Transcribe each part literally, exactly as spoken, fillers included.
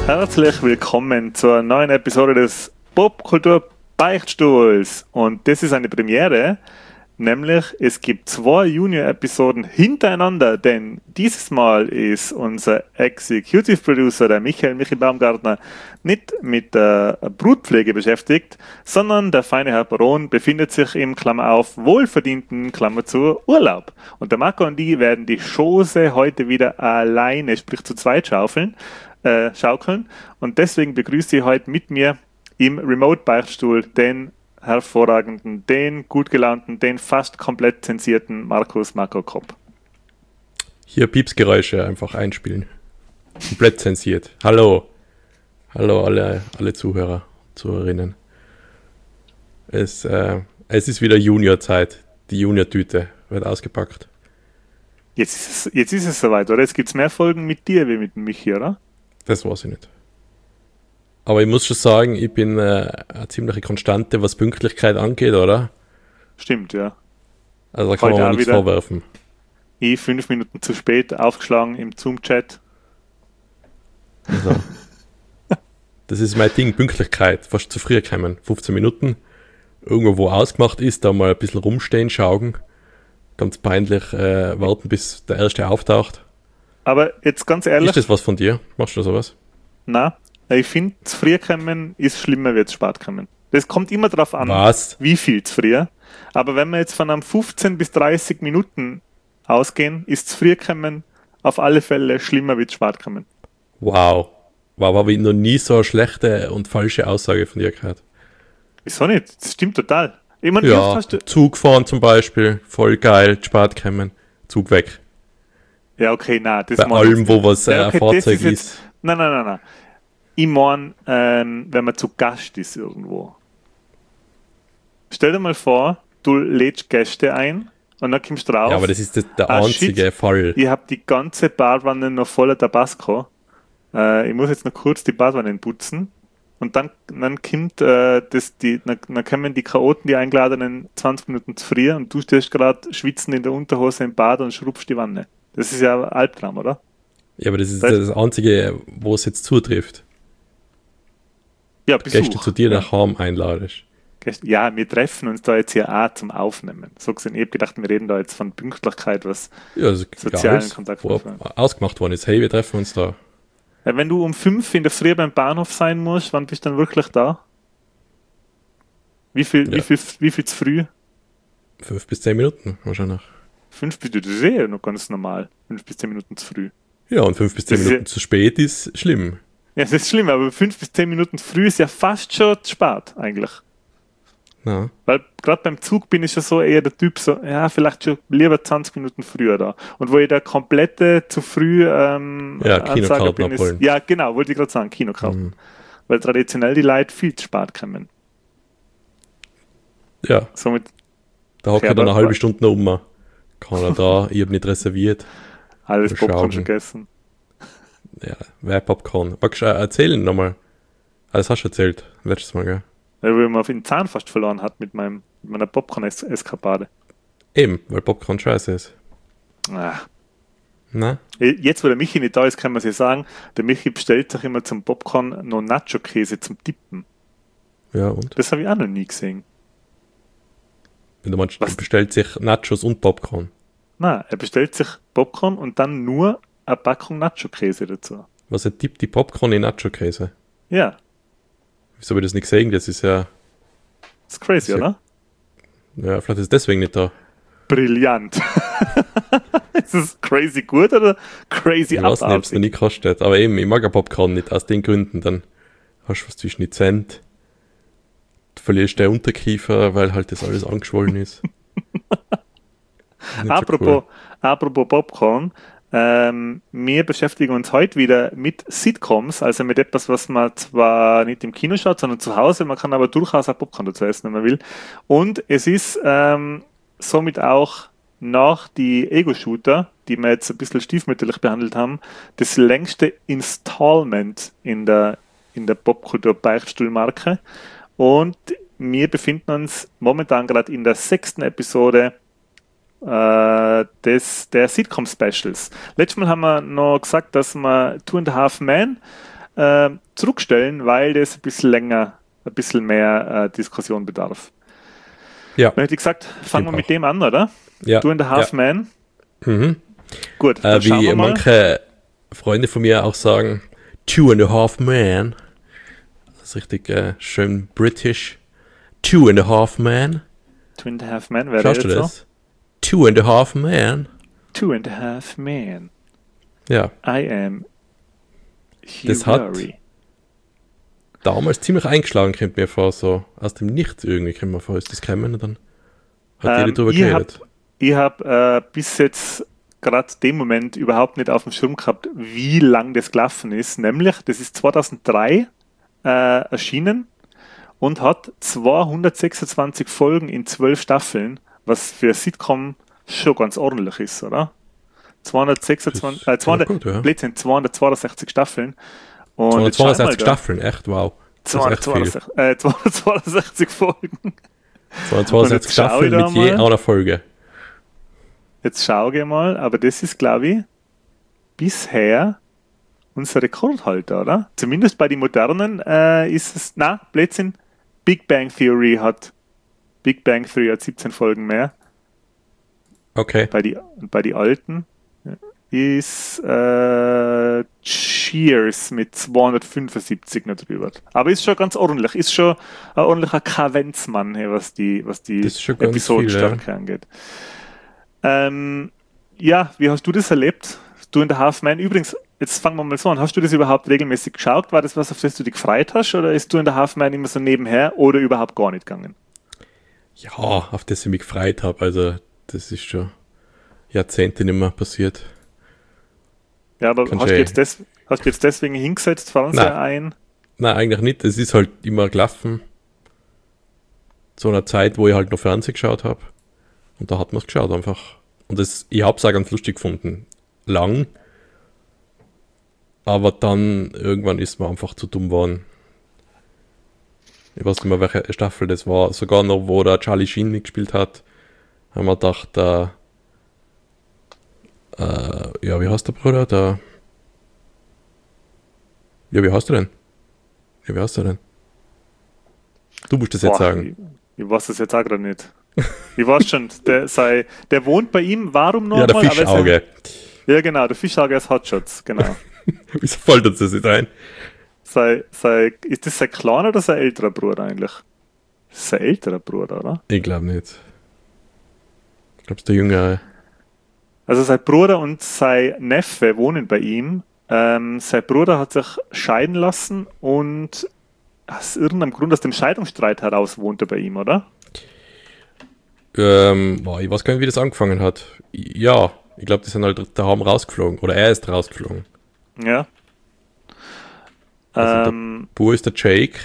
Herzlich willkommen zur neuen Episode des Popkultur Beichtstuhls. Und das ist eine Premiere, nämlich es gibt zwei Junior-Episoden hintereinander, denn dieses Mal ist unser Executive Producer, der Michael Michi Baumgartner, nicht mit der Brutpflege beschäftigt, sondern der feine Herr Baron befindet sich im, Klammer auf, wohlverdienten, Klammer zu, Urlaub. Und der Marco und die werden die Chose heute wieder alleine, sprich zu zweit schaufeln, äh, schaukeln. Und deswegen begrüße ich heute mit mir im Remote-Beichtstuhl den hervorragenden, den gut gelaunten, den fast komplett zensierten Markus Marco Kopp. Hier Piepsgeräusche einfach einspielen. Komplett zensiert. Hallo. Hallo alle, alle Zuhörer, Zuhörerinnen. Es, äh, es ist wieder Junior-Zeit. Die Junior-Tüte wird ausgepackt. Jetzt ist es, jetzt ist es soweit, oder? Jetzt gibt es mehr Folgen mit dir wie mit Michi, oder? Das weiß ich nicht. Aber ich muss schon sagen, ich bin äh, eine ziemliche Konstante, was Pünktlichkeit angeht, oder? Stimmt, ja. Also da kann Heute man auch nichts wieder vorwerfen. Ich fünf Minuten zu spät aufgeschlagen im Zoom-Chat. Also, das ist mein Ding, Pünktlichkeit. Fast zu früh kommen. fünfzehn Minuten. Irgendwo, wo ausgemacht ist, da mal ein bisschen rumstehen, schauen. Ganz peinlich äh, warten, bis der Erste auftaucht. Aber jetzt ganz ehrlich. Ist das was von dir? Machst du sowas? Nein. Ich finde, zu früh kommen ist schlimmer, wie zu spät kommen. Das kommt immer darauf an, Was? wie viel zu früh. Aber wenn wir jetzt von einem fünfzehn bis dreißig Minuten ausgehen, ist zu früh kommen auf alle Fälle schlimmer, wie zu spät kommen. Wow. Wow, habe ich noch nie so eine schlechte und falsche Aussage von dir gehört. Wieso nicht? Das stimmt total. Ich meine, Ja, hast du Zug fahren zum Beispiel, voll geil, zu spät kommen, Zug weg. ja, okay, nein. Das Bei mag allem, ich wo nicht. was äh, Ja, okay, ein das Fahrzeug ist ist. jetzt- Nein, nein, nein, nein. Ich meine, ähm, wenn man zu Gast ist irgendwo. Stell dir mal vor, du lädst Gäste ein und dann kommst du drauf. Ja, aber das ist das, der Ah, einzige shit. Fall. Ich habe die ganze Badwanne noch voller Tabasco. Äh, ich muss jetzt noch kurz die Badwanne putzen. Und dann, dann kommt äh, das, die, dann, dann kommen die Chaoten, die Eingeladenen, zwanzig Minuten zu früh und du stehst gerade schwitzen in der Unterhose im Bad und schrubst die Wanne. Das ist ja ein Albtraum, oder? Ja, aber das ist Weißt- das einzige, wo es jetzt zutrifft. Ja, Besuch. Gäste zu dir ja. nach Hause einladest. Gäste- Ja, wir treffen uns da jetzt hier auch zum Aufnehmen. So gesehen, ich habe gedacht, wir reden da jetzt von Pünktlichkeit, was. Ja, also Sozialen egal, Kontakt wo aufnehmen. ausgemacht worden ist. Hey, wir treffen uns da. Ja, wenn du um fünf in der Früh beim Bahnhof sein musst, wann bist du dann wirklich da? Wie viel, Ja. wie viel, wie viel zu früh? Fünf bis zehn Minuten wahrscheinlich. Fünf bis, das ist eh noch ganz normal. Fünf bis zehn Minuten zu früh. Ja, und fünf bis zehn Das ist Minuten ja- zu spät ist schlimm. Ja, das ist schlimm, aber fünf bis zehn Minuten zu früh ist ja fast schon zu spät, eigentlich. Na, Weil gerade beim Zug bin ich ja so eher der Typ, so, ja, vielleicht schon lieber zwanzig Minuten früher da. Und wo ich der komplette zu früh ähm, Ja, Ansager Kinokarten bin, ist, abholen. ja, genau, wollte ich gerade sagen, Kinokarten. Mhm. Weil traditionell die Leute viel zu spät kommen. ja, Somit, da hocke Ja, ich dann aber- eine halbe Stunde noch um. Keiner da, ich habe nicht reserviert. alles Wir Popcorn schauen. schon gegessen. Ja, wer Popcorn. Magst du äh, erzählen nochmal? Ah, das hast du erzählt, letztes Mal, gell? Weil man auf den Zahn fast verloren hat mit, meinem, mit meiner Popcorn-Eskapade. Eben, weil Popcorn scheiße ist. Ah. Na? Jetzt, wo der Michi nicht da ist, kann man sich sagen, der Michi bestellt sich immer zum Popcorn noch Nacho-Käse zum Dippen. Ja, und? Das habe ich auch noch nie gesehen. Wenn du meinst, Was? du bestellt sich Nachos und Popcorn. Nein, er bestellt sich Popcorn und dann nur eine Packung Nacho-Käse dazu. Was er tippt, die Popcorn in Nacho-Käse. Ja, Wieso habe ich das nicht gesehen? Das ist ja, das ist crazy, Sehr- oder? ja, vielleicht ist es deswegen nicht da. Brillant. Ist das crazy gut oder crazy Ich weiß nicht, ob es noch abartig? nie kostet. Aber eben, ich mag ja Popcorn nicht, aus den Gründen. Dann hast du was zwischen die Zähne. Du verlierst den Unterkiefer, weil halt das alles angeschwollen ist. Nicht so Apropos, cool. apropos Popcorn, ähm, wir beschäftigen uns heute wieder mit Sitcoms, also mit etwas, was man zwar nicht im Kino schaut, sondern zu Hause, man kann aber durchaus auch Popcorn dazu essen, wenn man will. Und es ist ähm, somit auch nach die Ego-Shooter, die wir jetzt ein bisschen stiefmütterlich behandelt haben, das längste Installment in der, in der Popkultur-Beichtstuhl-Marke. Und wir befinden uns momentan gerade in der sechsten Episode äh, des, der Sitcom-Specials. Letztes Mal haben wir noch gesagt, dass wir Two and a Half Men äh, zurückstellen, weil das ein bisschen länger, ein bisschen mehr äh, Diskussion bedarf. Ja. Dann hätte ich gesagt, fangen wir auch. mit dem an, oder? Ja. Two and a Half ja. Men. Mhm. Gut, äh, wie manche Freunde von mir auch sagen, Two and a Half Men. Das ist richtig äh, schön british. Two and a Half Men. Two and a Half Men, wer Schaust du redet das? So? Two and a Half Men. Two and a Half Men. Ja. I am Hugh Das hat Laurie. Damals ziemlich eingeschlagen, kommt mir vor, so aus dem Nichts irgendwie, kommt mir vor, ist das gekommen und dann hat Ähm, jeder drüber ich geredet. Hab, ich habe äh, bis jetzt gerade den Moment überhaupt nicht auf dem Schirm gehabt, wie lang das gelaufen ist. Nämlich, das ist zweitausenddrei äh, erschienen und hat zweihundertsechsundzwanzig Folgen in zwölf Staffeln, was für ein Sitcom schon ganz ordentlich ist, oder? zweihundertsechsundzwanzig, äh, zweihundert, gut, ja. Blödsinn, zweihundertzweiundsechzig Staffeln. Und jetzt zweihundertzweiundsechzig schau mal da. Staffeln, echt, wow. Das ist echt viel. zweihundertzweiundsechzig, äh, zweihundertzweiundsechzig Folgen. zweihundertzweiundsechzig Staffeln mit je einer Folge. Jetzt schau ich mal, aber das ist, glaube ich, bisher unser Rekordhalter, oder? Zumindest bei den modernen äh, ist es, na, Blödsinn, Big Bang Theory hat, Big Bang Theory hat siebzehn Folgen mehr. Okay. Bei die, bei die alten ist äh, Cheers mit zweihundertfünfundsiebzig noch drüber. Aber ist schon ganz ordentlich, ist schon ein ordentlicher Kavenzmann, hey, was die, was die Episodenstärke ja. angeht. Ähm, ja, wie hast du das erlebt? Du in der Half Men. Übrigens, jetzt fangen wir mal so an. Hast du das überhaupt regelmäßig geschaut? War das was, auf das du dich gefreut hast? Oder ist du in der Half Men immer so nebenher oder überhaupt gar nicht gegangen? Ja, auf das ich mich gefreut habe. Also, das ist schon Jahrzehnte nicht mehr passiert. Ja, aber hast du, jetzt des, hast du jetzt deswegen hingesetzt, Fernseher ein? Nein, eigentlich nicht. Es ist halt immer gelaufen. Zu einer Zeit, wo ich halt noch Fernsehen geschaut habe. Und da hat man es geschaut einfach. Und das, ich habe es auch ganz lustig gefunden. Lang. Aber dann irgendwann ist man einfach zu dumm geworden. Ich weiß nicht mehr, welche Staffel das war. Sogar noch, wo der Charlie Sheen mitgespielt hat, haben wir gedacht, äh, äh, ja, wie heißt der Bruder? Der, ja, wie heißt der denn? Ja, wie heißt der denn? Du musst das Boah, jetzt sagen. Ich, ich weiß das jetzt auch gerade nicht. Ich weiß schon, der, sei, der wohnt bei ihm, warum noch Ja, der mal? Fischauge. Sei, ja, genau, der Fischauge ist Hotshots, genau. Wieso fällt uns das nicht ein? Sei, sei, ist das sein kleiner oder sein älterer Bruder eigentlich? Das ist sein älterer Bruder, oder? Ich glaube nicht. Ich glaube, es ist der Jüngere. Also sein Bruder und sein Neffe wohnen bei ihm. Ähm, sein Bruder hat sich scheiden lassen und aus irgendeinem Grund, aus dem Scheidungsstreit heraus wohnt er bei ihm, oder? Ähm, boah, ich weiß gar nicht, wie das angefangen hat. Ja, ich glaube, die sind halt daheim rausgeflogen. Oder er ist rausgeflogen. Ja. Also ähm, der Bur ist der Jake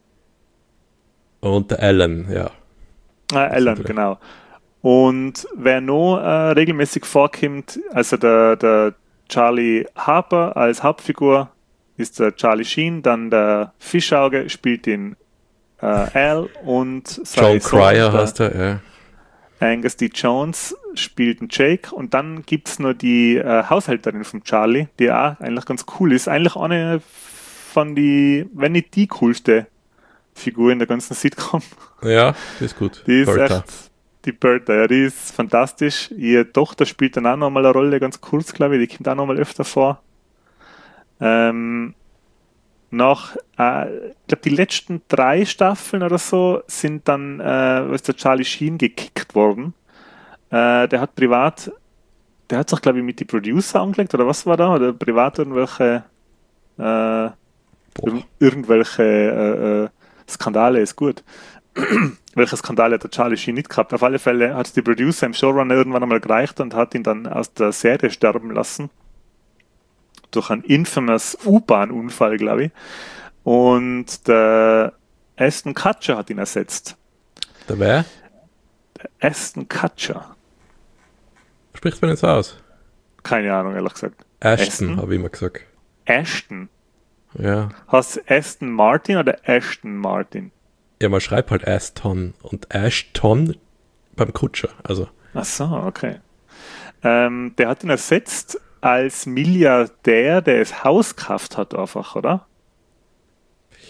und der Alan, ja. Ah, Alan, genau. Und wer noch äh, regelmäßig vorkommt, also der, der Charlie Harper als Hauptfigur ist der Charlie Sheen, dann der Fischauge spielt den äh, Al und John Cryer heißt er, ja. Angus D. Jones spielt den Jake und dann gibt es noch die äh, Haushälterin von Charlie, die auch eigentlich ganz cool ist. Eigentlich eine von die, wenn nicht die coolste Figur in der ganzen Sitcom. Ja, die ist gut. Die ist Bertha. echt, die Bertha, ja, die ist fantastisch. Ihre Tochter spielt dann auch nochmal eine Rolle, ganz kurz, glaube ich, die kommt auch nochmal öfter vor. Ähm, nach, äh, ich glaube, die letzten drei Staffeln oder so sind dann, äh, ist der Charlie Sheen gekickt worden. Äh, der hat privat, der hat sich, glaube ich, mit die Producer angelegt, oder was war da? Oder privat irgendwelche, äh, ir- irgendwelche äh, äh, Skandale, ist gut. Welche Skandale hat der Charlie Sheen nicht gehabt? Auf alle Fälle hat die Producer im Showrunner irgendwann einmal gereicht und hat ihn dann aus der Serie sterben lassen. Durch einen infamous U-Bahn-Unfall, glaube ich. Und der Ashton Kutcher hat ihn ersetzt. Der wer? Der Ashton Kutcher. Spricht man jetzt aus? Keine Ahnung, ehrlich gesagt. Ashton, habe ich immer gesagt. Ashton? Ja. Hast du Aston Martin oder Ashton Martin? Ja, man schreibt halt Aston und Ashton beim Kutscher, also. Ach so, okay. Ähm, der hat ihn ersetzt als Milliardär, der das Haus gekauft hat einfach, oder?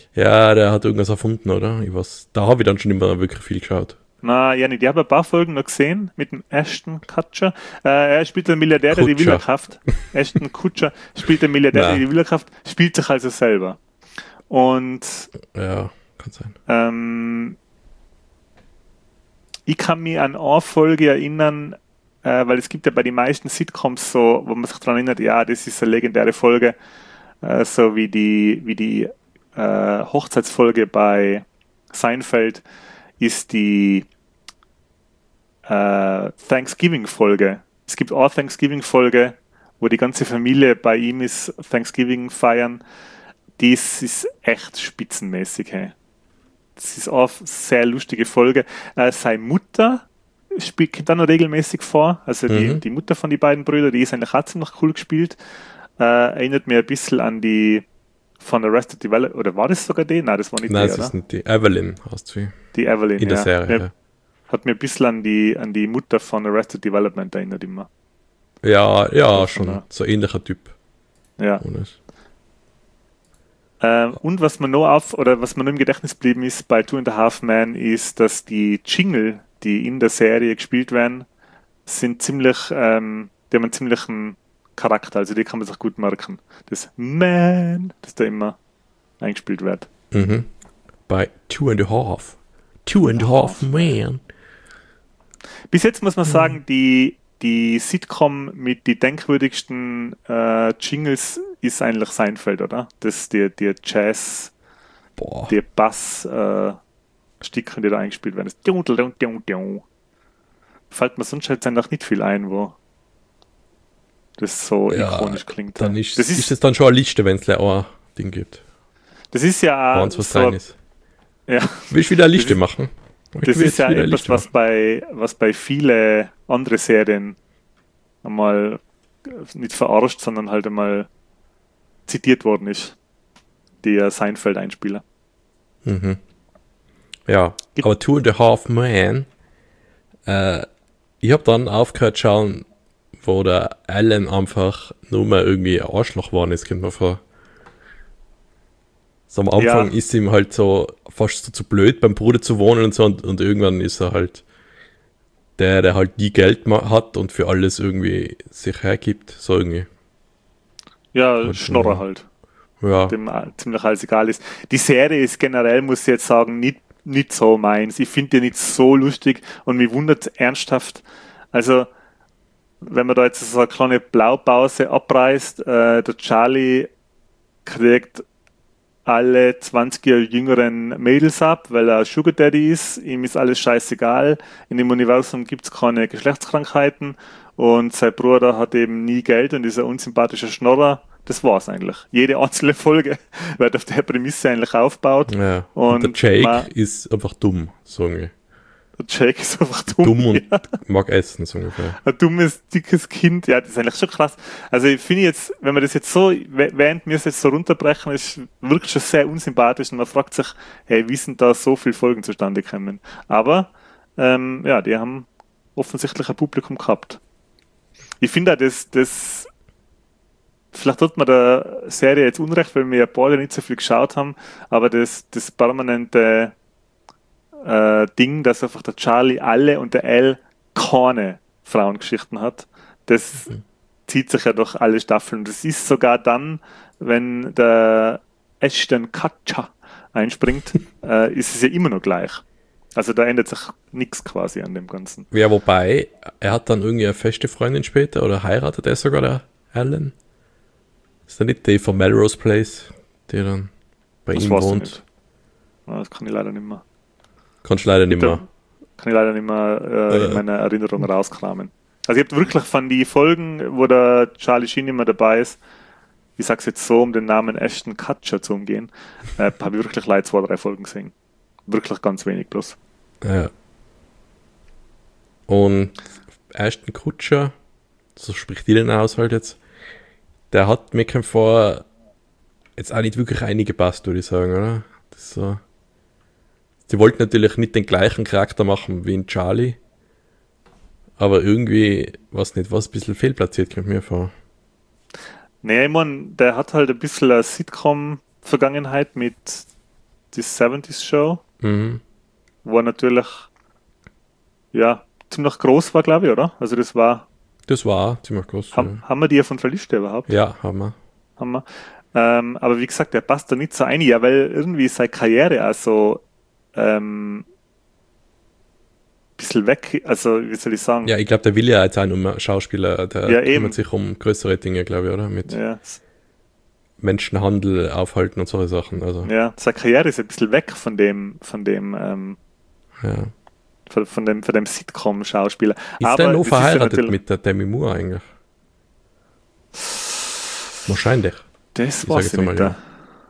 Ja, der hat irgendwas erfunden, oder? Ich weiß, da habe ich dann schon immer wirklich viel geschaut. Na, ja, nicht. Ich habe ein paar Folgen noch gesehen mit dem Ashton Kutcher. Äh, er spielt einen Milliardär, der die Kutscher. Villa kauft. Ashton Kutcher spielt einen Milliardär, der Na. die Villa kauft, spielt sich also selber. Und Ja, kann sein. ähm, ich kann mich an eine Folge erinnern, äh, weil es gibt ja bei den meisten Sitcoms so, wo man sich daran erinnert, ja, das ist eine legendäre Folge, äh, so wie die, wie die äh, Hochzeitsfolge bei Seinfeld ist die äh, Thanksgiving-Folge. Es gibt auch eine Thanksgiving-Folge, wo die ganze Familie bei ihm ist, Thanksgiving feiern. Das ist echt spitzenmäßig. Hey. Das ist auch eine sehr lustige Folge. Äh, seine Mutter spielt kommt dann noch regelmäßig vor. Also die, Mhm. die Mutter von den beiden Brüdern, die ist eigentlich auch ziemlich cool gespielt. Äh, erinnert mir ein bisschen an die von Arrested Development. Oder war das sogar die? Nein, das war nicht Nein, die, es oder? ist nicht die. Evelyn heißt sie. Die Evelyn, In der ja. Serie, Ja, ja. hat mir ein bisschen an die, an die Mutter von Arrested Development erinnert immer. Ja, ja, Von schon. der- So ein ähnlicher Typ. Ja. Ohne es. Ähm, und was mir noch auf, oder was mir noch im Gedächtnis geblieben ist bei Two and a Half Men, ist, dass die Jingle, die in der Serie gespielt werden, sind ziemlich, ähm, die haben einen ziemlichen Charakter, also die kann man sich gut merken. Das Man, das da immer eingespielt wird. Mhm. Bei Two and a Half. Two and a Half Man. Bis jetzt muss man sagen, die, die Sitcom mit die denkwürdigsten äh, Jingles ist eigentlich Seinfeld, oder? Das die, die Jazz, Boah. die Bass äh, Stücke, die da eingespielt werden. Das Dun, dun, dun, dun. Fällt mir sonst jetzt einfach nicht viel ein, wo das so Ja, ikonisch klingt. Dann ist, das ist, ist, es dann schon eine Liste, wenn es auch ein Ding gibt. das ist ja Bei uns was so, rein ist. ja, Willst du wieder eine Liste ist- machen? Ich das will ist jetzt ja wieder eine etwas, Liste was bei, was bei viele andere Serien einmal nicht verarscht, sondern halt einmal zitiert worden ist. Der Seinfeld-Einspieler. Mhm. Ja, Gibt- aber Two and a Half Man, äh, ich habe dann aufgehört zu schauen, wo der Alan einfach nur mal irgendwie ein Arschloch war, das kommt mir vor. So am Anfang Ja. ist ihm halt so fast so zu blöd, beim Bruder zu wohnen und so, und, und irgendwann ist er halt der, der halt nie Geld ma- hat und für alles irgendwie sich hergibt, so irgendwie. Ja, Und, Schnorrer äh, halt. Ja, Dem äh, ziemlich alles egal ist. Die Serie ist generell, muss ich jetzt sagen, nicht, nicht so meins. Ich finde die nicht so lustig und mich wundert ernsthaft. Also, wenn man da jetzt so eine kleine Blaupause abreißt, äh, der Charlie kriegt alle zwanzig Jahre jüngeren Mädels ab, weil er Sugar Daddy ist. Ihm ist alles scheißegal. In dem Universum gibt es keine Geschlechtskrankheiten und sein Bruder hat eben nie Geld und ist ein unsympathischer Schnorrer. Das war's eigentlich. Jede einzelne Folge wird auf der Prämisse eigentlich aufgebaut. ja. Und, Und der Jake ma- ist einfach dumm, so irgendwie. Der Jake ist einfach dumm. Dumm und Ja. mag essen, so ungefähr. Ein dummes, dickes Kind. Ja, das ist eigentlich schon krass. Also ich finde jetzt, wenn man das jetzt so, während wir es jetzt so runterbrechen, ist wirklich schon sehr unsympathisch und man fragt sich, hey, wie sind da so viele Folgen zustande gekommen? Aber, ähm, ja, die haben offensichtlich ein Publikum gehabt. Ich finde auch, das, das, vielleicht tut man der Serie jetzt Unrecht, weil wir ja beide nicht so viel geschaut haben, aber das, das permanente äh, Ding, dass einfach der Charlie alle und der Al keine Frauengeschichten hat, das zieht sich ja durch alle Staffeln. Das ist sogar dann, wenn der Ashton Kutcher einspringt, äh, ist es ja immer noch gleich. Also da ändert sich nichts quasi an dem Ganzen. Ja, wobei, er hat dann irgendwie eine feste Freundin später oder heiratet er sogar, der Alan? Ist der nicht die von Melrose Place, die dann bei Das ihm weiß ich wohnt? nicht. Ja, das kann ich leider nicht mehr. Kannst du leider nicht mehr. Kann ich leider nicht mehr äh, Ja. in meiner Erinnerung rauskramen. Also ich habe wirklich von die Folgen, wo der Charlie Sheen immer dabei ist, ich sag's jetzt so, um den Namen Ashton Kutcher zu umgehen, äh, habe ich wirklich leider zwei, drei Folgen gesehen. Wirklich ganz wenig bloß. Ja. Und Ashton Kutcher, so spricht die den aus halt jetzt, der hat mir kein vor jetzt auch nicht wirklich eingepasst, würde ich sagen, oder? Das ist so. Sie wollten natürlich nicht den gleichen Charakter machen wie in Charlie, aber irgendwie, was nicht, was ein bisschen fehlplatziert, kommt mir vor. Nee, ich mein, der hat halt ein bisschen eine Sitcom-Vergangenheit mit die siebziger Show, Mhm. wo natürlich ja ziemlich groß war, glaube ich, oder? Also das war, Das war ziemlich groß. haben, haben wir die auf unserer Liste überhaupt? Ja, haben wir. Haben wir. Ähm, aber wie gesagt, der passt da nicht so ein, ja, weil irgendwie seine Karriere also ähm, bisschen weg, also wie soll ich sagen? Ja, ich glaube, der will ja jetzt auch nur mehr Schauspieler, der Ja, kümmert eben. sich um größere Dinge, glaube ich, oder? Mit Ja, Menschenhandel aufhalten und solche Sachen. Also, ja, seine Karriere ist ein bisschen weg von dem, von dem, ähm, ja. von, von dem, von dem Sitcom-Schauspieler. Ist Aber der noch das ist ja verheiratet natürlich- mit der Demi Moore eigentlich? Wahrscheinlich. Das Ich weiß sag ich jetzt nicht. einmal, Da. ja.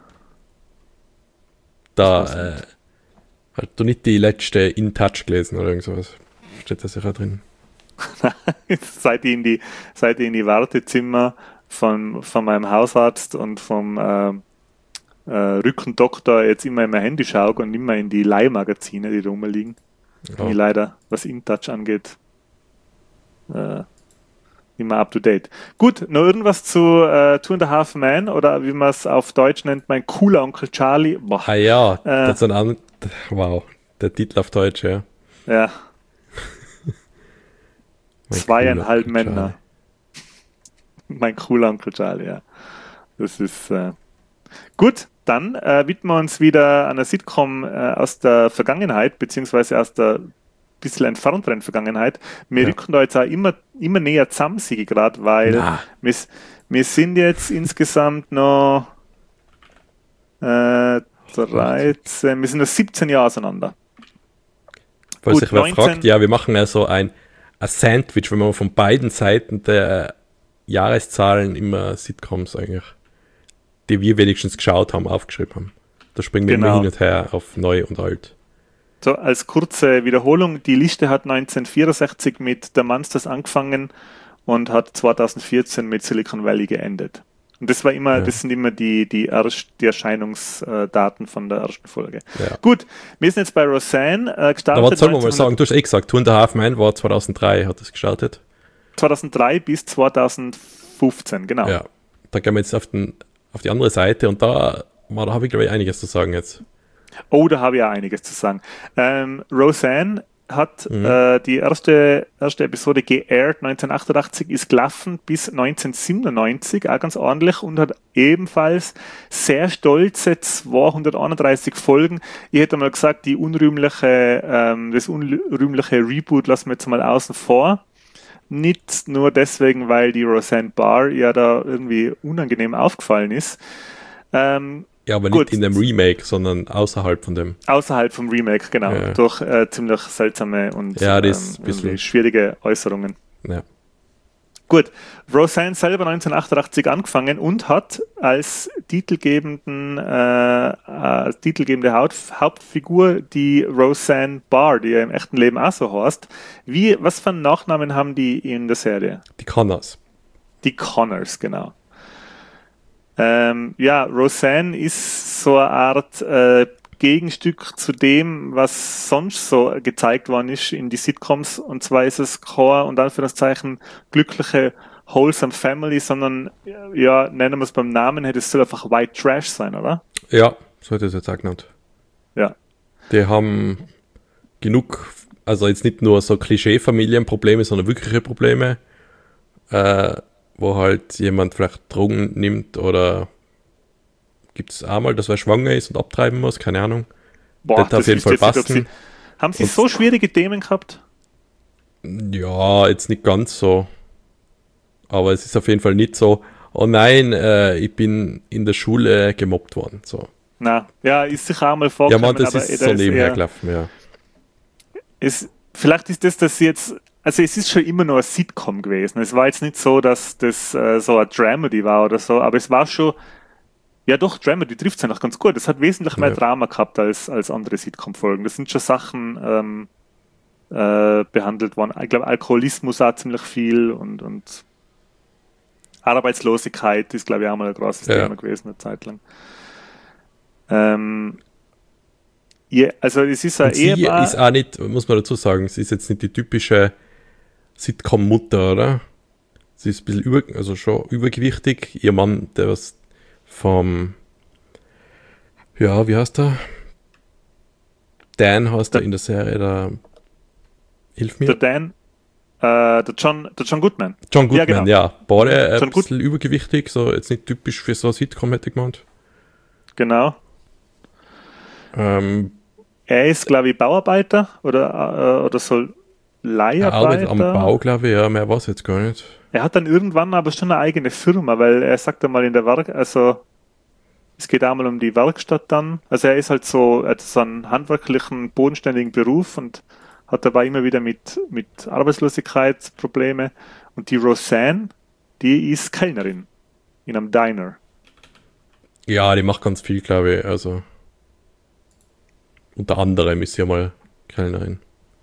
Da äh, hast du nicht die letzte In Touch gelesen oder irgend sowas? Steht da sicher drin. Seit ich in die, seit ich in die Wartezimmer von, von meinem Hausarzt und vom ähm, äh, Rückendoktor jetzt immer in mein Handy schaue und immer in die Leihmagazine, die da rumliegen. Bin Ja. ich leider, was InTouch angeht, äh, immer up to date. Gut, noch irgendwas zu äh, Two and a Half Men oder wie man es auf Deutsch nennt, mein cooler Onkel Charlie. Boah, Ah ja, Äh. das ist ein an wow, der Titel auf Deutsch, ja. ja, Mein zweieinhalb cooler Onkel Männer. Mein cooler Onkel Charlie, ja. Das ist äh, gut. Dann äh, widmen wir uns wieder einer Sitcom äh, aus der Vergangenheit, beziehungsweise aus der bisschen entfernteren Vergangenheit. Wir Ja. rücken da jetzt auch immer, immer näher zusammen, sie gerade, weil Na. wir, wir sind jetzt insgesamt noch äh, dreizehn, wir sind noch siebzehn Jahre auseinander. Falls Gut, sich wer neunzehn fragt, ja, wir machen ja so ein, ein Sandwich, wenn man von beiden Seiten der Jahreszahlen immer Sitcoms eigentlich, die wir wenigstens geschaut haben, aufgeschrieben haben. Da springen wir Genau. immer hin und her auf neu und alt. So, als kurze Wiederholung, die Liste hat neunzehnhundertvierundsechzig mit The Monsters angefangen und hat zweitausendvierzehn mit Silicon Valley geendet. Und das war immer, Ja. das sind immer die, die, erst, die Erscheinungsdaten von der ersten Folge. Ja. Gut, wir sind jetzt bei Roseanne äh, gestartet. Aber sollen wir mal neunzehnhundert sagen, du hast eh gesagt, Two and a Half Men war zweitausenddrei, hat das gestartet. zweitausenddrei bis zweitausendfünfzehn, genau. Ja. Da gehen wir jetzt auf, den, auf die andere Seite und da, da habe ich, glaube ich, einiges zu sagen jetzt. Oh, da habe ich ja einiges zu sagen. Ähm, Roseanne hat Mhm. äh, die erste, erste Episode geairt neunzehnhundertachtundachtzig, ist gelaufen bis neunzehnhundertsiebenundneunzig, auch ganz ordentlich, und hat ebenfalls sehr stolze zweihunderteinunddreißig Folgen. Ich hätte mal gesagt, die unrühmliche, ähm, das unrühmliche Reboot lassen wir jetzt mal außen vor. Nicht nur deswegen, weil die Roseanne Barr ja da irgendwie unangenehm aufgefallen ist. Ähm, Ja, aber Gut. nicht in dem Remake, sondern außerhalb von dem. Außerhalb vom Remake, genau. Ja. Durch äh, ziemlich seltsame und Ja, das ist ähm, ein bisschen- irgendwie schwierige Äußerungen. Ja. Gut, Roseanne selber neunzehnhundertachtundachtzig angefangen und hat als titelgebenden, äh, als titelgebende Haut, Hauptfigur die Roseanne Barr, die ja im echten Leben auch so heißt. Wie, was für einen Nachnamen haben die in der Serie? Die Connors. Die Connors, genau. Ähm, ja, Roseanne ist so eine Art äh, Gegenstück zu dem, was sonst so gezeigt worden ist in die Sitcoms. Und zwar ist es keine, und Anführungszeichen, glückliche, wholesome Family, sondern, ja, nennen wir es beim Namen, hätte es soll einfach White Trash sein, oder? Ja, so hätte ich es jetzt auch genannt. Ja. Die haben genug, also jetzt nicht nur so Klischee-Familienprobleme, sondern wirkliche Probleme, äh, wo halt jemand vielleicht Drogen nimmt oder gibt es einmal, dass er schwanger ist und abtreiben muss, keine Ahnung. Boah, Das auf jeden wisst Fall ihr jetzt nicht, ob passen. Sie, haben Sie Und- so schwierige Themen gehabt? Ja, jetzt nicht ganz so. Aber es ist auf jeden Fall nicht so, oh nein, äh, ich bin in der Schule gemobbt worden. So. Na, ja, ist sicher auch mal Ja, vorgekommen. man, das aber ist da so nebenher eher- gelaufen, ja. ist, vielleicht ist das, dass sie jetzt, also es ist schon immer nur ein Sitcom gewesen. Es war jetzt nicht so, dass das äh, so ein Dramedy war oder so, aber es war schon, ja doch, Dramedy trifft es ja noch ganz gut. Es hat wesentlich mehr Ja. Drama gehabt als, als andere Sitcom-Folgen. Das sind schon Sachen ähm, äh, behandelt worden. Ich glaube, Alkoholismus auch ziemlich viel und, und Arbeitslosigkeit ist, glaube ich, auch mal ein großes Ja. Thema gewesen, eine Zeit lang. Ähm, ja, also es ist ein Und sie Ehepaar. ist auch nicht, muss man dazu sagen, sie ist jetzt nicht die typische Sitcom-Mutter, oder? Sie ist ein bisschen über, also schon übergewichtig. Ihr Mann, der was vom, ja, wie heißt er? Dan heißt er in der Serie, der hilf mir. Der Dan, äh, der John, der John Goodman. John Goodman, ja. genau. ja. Beide äh, John ein bisschen Good- übergewichtig, so jetzt nicht typisch für so ein Sitcom, hätte ich gemeint. Genau. Ähm, Er ist, glaube ich, Bauarbeiter oder, äh, oder so er Leiharbeiter. arbeitet am Bau, glaube ich, ja, mehr weiß ich jetzt gar nicht. Er hat dann irgendwann aber schon eine eigene Firma, weil er sagt einmal in der Werk, also es geht einmal um die Werkstatt dann. Also er ist halt so, er hat so einen handwerklichen, bodenständigen Beruf und hat dabei immer wieder mit, mit Arbeitslosigkeitsprobleme. Und die Roseanne, die ist Kellnerin in einem Diner. Ja, die macht ganz viel, glaube ich. Also unter anderem ist sie ja mal Kellnerin.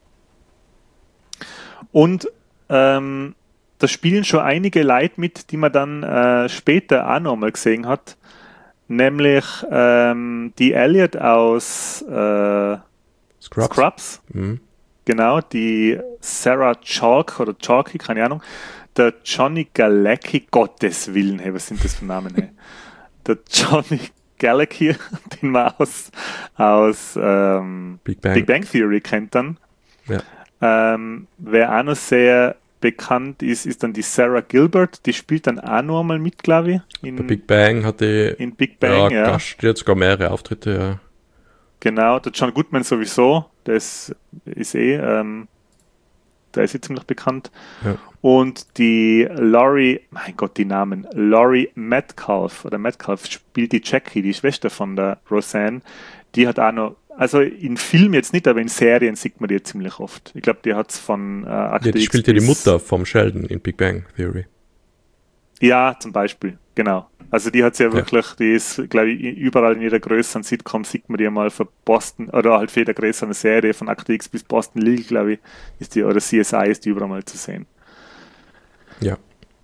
Und ähm, da spielen schon einige Leute mit, die man dann äh, später auch nochmal gesehen hat. Nämlich ähm, die Elliot aus äh, Scrubs. Scrubs. Mhm. Genau, die Sarah Chalk oder Chalky, keine Ahnung. Der Johnny Galecki, Gottes Willen, hey, was sind das für Namen? Hey? Der Johnny Galecki, den man aus, aus ähm, Big Bang. Big Bang Theory kennt dann. Ja. Ähm, wer auch noch sehr bekannt ist, ist dann die Sarah Gilbert. Die spielt dann auch noch einmal mit, glaube ich. In Bei Big Bang hatte in Big Bang, ja, ja. Gast, die hat sogar mehrere Auftritte, ja. Genau, der John Goodman sowieso. Der ist, ist eh, ähm, der ist eh ziemlich bekannt. Ja. Und die Laurie, mein Gott, die Namen, Laurie Metcalf oder Metcalf spielt die Jackie, die Schwester von der Roseanne. Die hat auch noch, also in Filmen jetzt nicht, aber in Serien sieht man die ziemlich oft. Ich glaube, die hat es von äh, Akte Ja, die X spielt ja die bis- Mutter vom Sheldon in Big Bang Theory. Ja, zum Beispiel, genau. Also die hat ja Ja. wirklich, die ist, glaube ich, überall in jeder größeren Sitcom sieht man die mal für Boston, oder halt für jede größere Serie, von Akte X bis Boston Legal, glaube ich, ist die, oder C S I ist die überall mal zu sehen. Ja.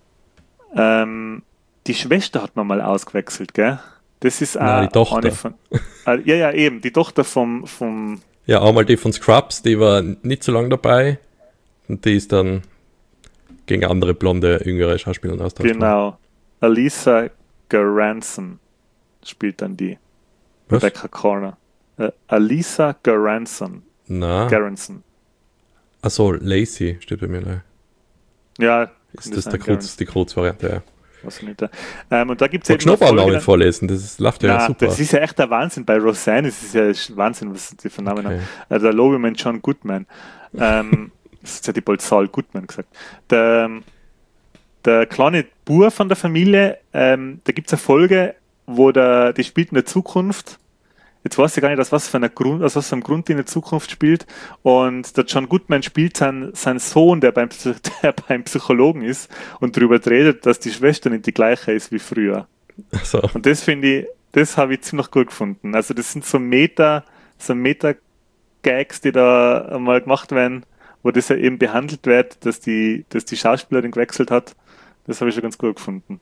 Ähm, die Schwester hat man mal ausgewechselt, gell? Das ist Nein, auch die Tochter. eine von, äh, ja, ja, eben, die Tochter vom, vom Ja, einmal die von Scrubs, die war nicht so lange dabei. Und die ist dann gegen andere blonde, jüngere Schauspieler austauscht. genau, Alisa Garanson spielt dann die Was? Rebecca Corner. Äh, Alisa Garanson. Na, Garanson. achso, Lacey steht bei mir. Ne? Ja, Ist kann das sein, der Kurz, die Kurzvariante, ja. Was nicht da. Ähm, und da gibt es Magst du noch einen Namen vorlesen? Das ist, läuft ja Na, super. das ist ja echt der Wahnsinn. Bei Roseanne das ist ja Wahnsinn, was die für Namen Okay. haben. Äh, der lobe mein John Goodman. Ähm, das hätte ich bald Saul Goodman gesagt. Der, der kleine Bur von der Familie, ähm, da gibt es eine Folge, wo der, die spielt in der Zukunft. Jetzt weiß ich gar nicht, aus was für einer Grund, aus was für einem Grund die in der Zukunft spielt. Und der John Goodman spielt seinen, seinen Sohn, der beim, Psy- der beim Psychologen ist und darüber redet, dass die Schwester nicht die gleiche ist wie früher. Also, Und das finde ich, das habe ich ziemlich gut gefunden. Also das sind so Meta, so Meta-Gags, die da mal gemacht werden, wo das ja eben behandelt wird, dass die, dass die Schauspielerin gewechselt hat. Das habe ich schon ganz gut gefunden.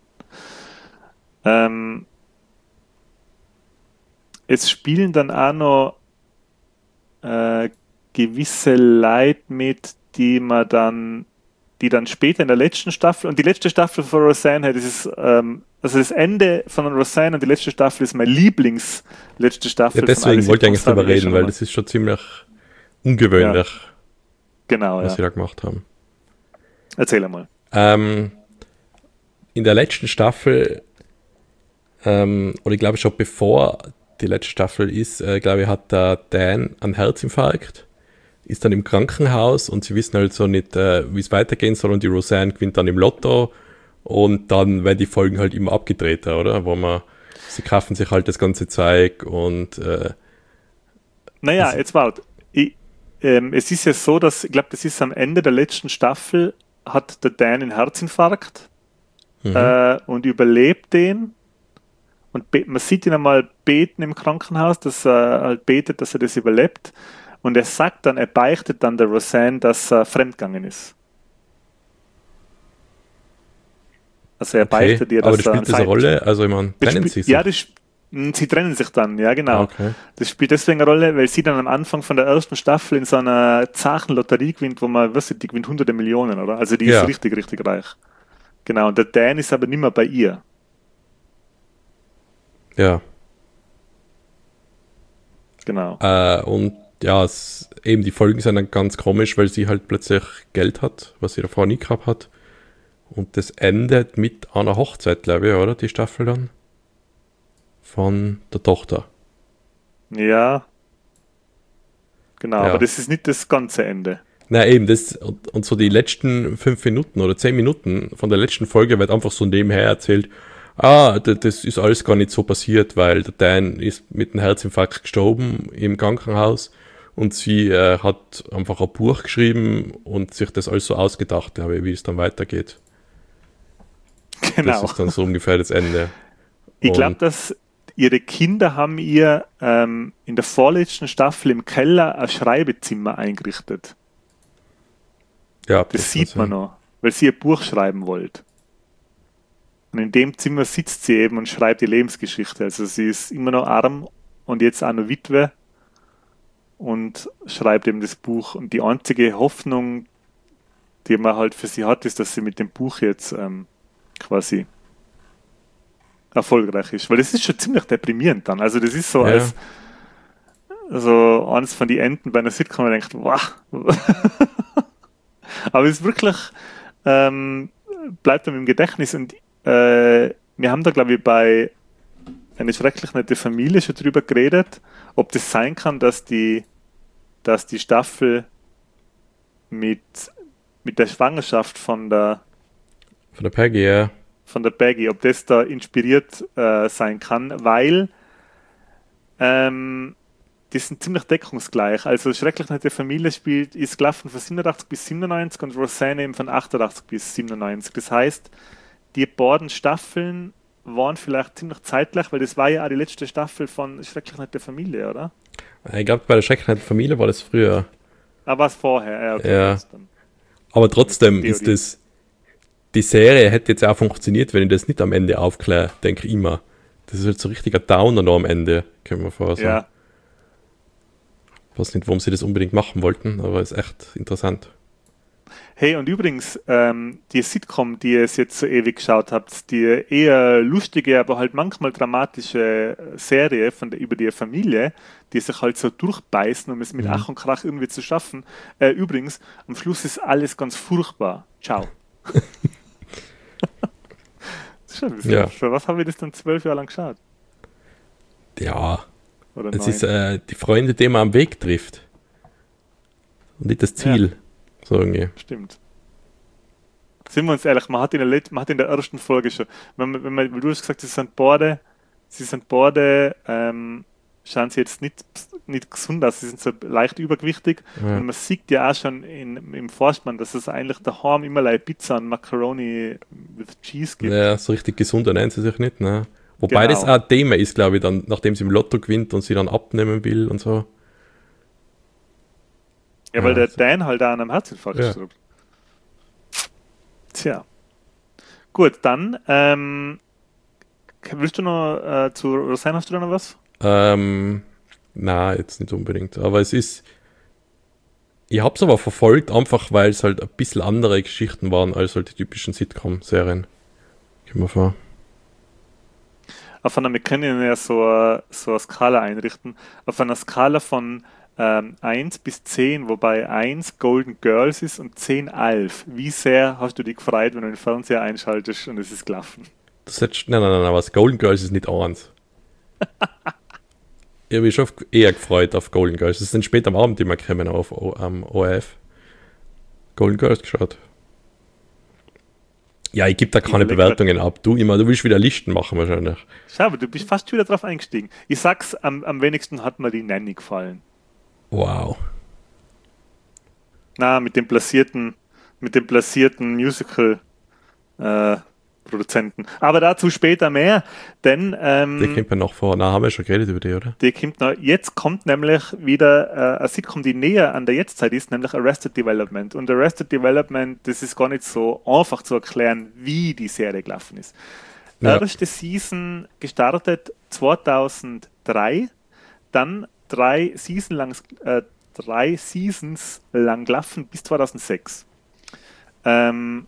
Ähm, es spielen dann auch noch äh, gewisse Leute mit, die man dann, die dann später in der letzten Staffel, und die letzte Staffel von Roseanne, das ist, ähm, also das Ende von Roseanne und die letzte Staffel ist meine Lieblings letzte Staffel. ja, von deswegen Alles wollte ich eigentlich Sitcoms, drüber habe ich eh reden, schon weil mal- das ist schon ziemlich ungewöhnlich, Genau, was ja. sie da gemacht haben. Erzähl einmal. Ähm, in der letzten Staffel, ähm, oder ich glaube schon bevor die letzte Staffel ist, äh, glaube ich, hat der Dan einen Herzinfarkt, ist dann im Krankenhaus und sie wissen halt so nicht, äh, wie es weitergehen soll und die Roseanne gewinnt dann im Lotto und dann werden die Folgen halt immer abgedrehter, oder? Wo man, sie kaufen sich halt das ganze Zeug und äh, Naja, Also- jetzt warte. Ich, ähm, es ist ja so, dass, ich glaube, das ist am Ende der letzten Staffel, hat der Dan einen Herzinfarkt mhm. äh, und überlebt den. Und be- man sieht ihn einmal beten im Krankenhaus, dass er halt betet, dass er das überlebt. Und er sagt dann, er beichtet dann der Roseanne, dass er fremdgegangen ist. Also er okay. beichtet ihr, Aber dass das er spielt das eine Zeit- Rolle? Also ich meine, Das trennen spielt- sie sich? Ja, das, sp- mh, sie trennen sich dann, ja genau. Okay. Das spielt deswegen eine Rolle, weil sie dann am Anfang von der ersten Staffel in so einer zachen Lotterie gewinnt, wo man, was die gewinnt hunderte Millionen, oder? Also die Ja. ist richtig, richtig reich. Genau, und der Dan ist aber nicht mehr bei ihr. Ja. Genau. Äh, und ja, es, eben die Folgen sind dann ganz komisch, weil sie halt plötzlich Geld hat, was sie davor nie gehabt hat. Und das endet mit einer Hochzeit, glaube ich, oder? Die Staffel dann? Von der Tochter. Ja, genau, Ja. aber das ist nicht das ganze Ende. Na eben, das und, und so die letzten fünf Minuten oder zehn Minuten von der letzten Folge wird einfach so nebenher erzählt, ah, d- das ist alles gar nicht so passiert, weil der Dan ist mit einem Herzinfarkt gestorben im Krankenhaus und sie äh, hat einfach ein Buch geschrieben und sich das alles so ausgedacht, glaube ich, wie es dann weitergeht. Genau. Das ist dann so ungefähr das Ende. Ich glaube, Und- dass ihre Kinder haben ihr ähm, in der vorletzten Staffel im Keller ein Schreibezimmer eingerichtet. Ja, Das sieht man noch, weil sie ihr Buch schreiben wollte. Und in dem Zimmer sitzt sie eben und schreibt die Lebensgeschichte. Also sie ist immer noch arm und jetzt auch noch Witwe und schreibt eben das Buch. Und die einzige Hoffnung, die man halt für sie hat, ist, dass sie mit dem Buch jetzt ähm, quasi erfolgreich ist. Weil das ist schon ziemlich deprimierend dann. Also das ist so Ja. als so eines von die Enden bei einer Sitcom, man denkt, wow. Aber es ist wirklich, ähm, bleibt einem im Gedächtnis. Und äh, wir haben da, glaube ich, bei Eine schrecklich nette Familie schon drüber geredet, ob das sein kann, dass die, dass die Staffel mit, mit der Schwangerschaft von der, Von der Peggy, ja. von der Peggy, ob das da inspiriert äh, sein kann, weil ähm, die sind ziemlich deckungsgleich. Also schrecklich nette Familie spielt, ist gelaufen von siebenundachtzig bis siebenundneunzig und Roseanne eben von achtundachtzig bis siebenundneunzig. Das heißt, die beiden Staffeln waren vielleicht ziemlich zeitgleich, weil das war ja auch die letzte Staffel von Schrecklich nette Familie, oder? Ich glaube, bei der schrecklichen Familie war das früher. Ah, war es vorher? Ja, okay. Ja. das dann. Aber trotzdem Theorie. ist das, die Serie hätte jetzt auch funktioniert, wenn ich das nicht am Ende aufkläre, denke ich immer. Das ist halt so ein richtiger Downer noch am Ende, können wir vorher sagen. Ja, Ich weiß nicht, warum sie das unbedingt machen wollten, aber ist echt interessant. hey, und übrigens, ähm, die Sitcom, die ihr jetzt so ewig geschaut habt, die eher lustige, aber halt manchmal dramatische Serie von der, über die Familie, die sich halt so durchbeißen, um es mit Mhm. Ach und Krach irgendwie zu schaffen. Äh, übrigens, am Schluss ist alles ganz furchtbar. Ciao. Das ist schon ein bisschen, Ja. Für was habe ich das dann zwölf Jahre lang geschaut? Ja, Oder es neun? ist äh, die Freunde, die man am Weg trifft. Und nicht das Ziel, so irgendwie. Stimmt. Sind wir uns ehrlich, man hat in der, Let man hat in der ersten Folge schon, wenn man, wenn man, weil du hast gesagt, sie sind beide, sie sind beide, ähm, schauen sie jetzt nicht, nicht gesund aus, sie sind so leicht übergewichtig Ja. und man sieht ja auch schon in, im Vorspann, dass es eigentlich daheim immer like Pizza und Macaroni with Cheese gibt. Ja, so richtig gesund ernähren sie sich nicht, ne? Wobei Genau. das auch ein Thema ist, glaube ich, dann, nachdem sie im Lotto gewinnt und sie dann abnehmen will und so. Ja, weil Ja, der so. Dan halt da an einem Herzinfarkt Ja. stirbt. Tja. Gut, dann, ähm, willst du noch äh, zu Roseanne, hast du da noch was? Ähm, na, jetzt nicht unbedingt. Aber es ist. Ich habe es aber verfolgt, einfach weil es halt ein bisschen andere Geschichten waren als halt die typischen Sitcom-Serien. Gehen wir vor. Auf einer, wir können ja so, eine- so eine Skala einrichten. Auf einer Skala von ähm, eins bis zehn, wobei eins Golden Girls ist und zehn Alf. Wie sehr hast du dich gefreut, wenn du den Fernseher einschaltest und es ist gelaufen? Das ist jetzt, nein, nein, nein, nein, was Golden Girls ist nicht eins. Ich habe mich schon eher gefreut auf Golden Girls. Das sind später am Abend immer gekommen auf O- am O R F. Golden Girls geschaut. Ja, ich gebe da keine Überleg Bewertungen ab. Du immer, du willst wieder Listen machen wahrscheinlich. Schau, aber du bist fast schon wieder drauf eingestiegen. Ich sag's, am, am wenigsten hat mir die Nanny gefallen. Wow. Na, mit dem platzierten, mit dem platzierten Musical äh, Produzenten. Aber dazu später mehr, denn ähm, Die kommt mir noch vor. Na, haben wir schon geredet über die, oder? die kommt noch, jetzt kommt nämlich wieder äh, eine Sitcom, die näher an der Jetztzeit ist, nämlich Arrested Development. Und Arrested Development, das ist gar nicht so einfach zu erklären, wie die Serie gelaufen ist. Ja. Erste Season gestartet zweitausenddrei, dann drei Season lang, äh, drei Seasons lang gelaufen bis zweitausendsechs. Ähm,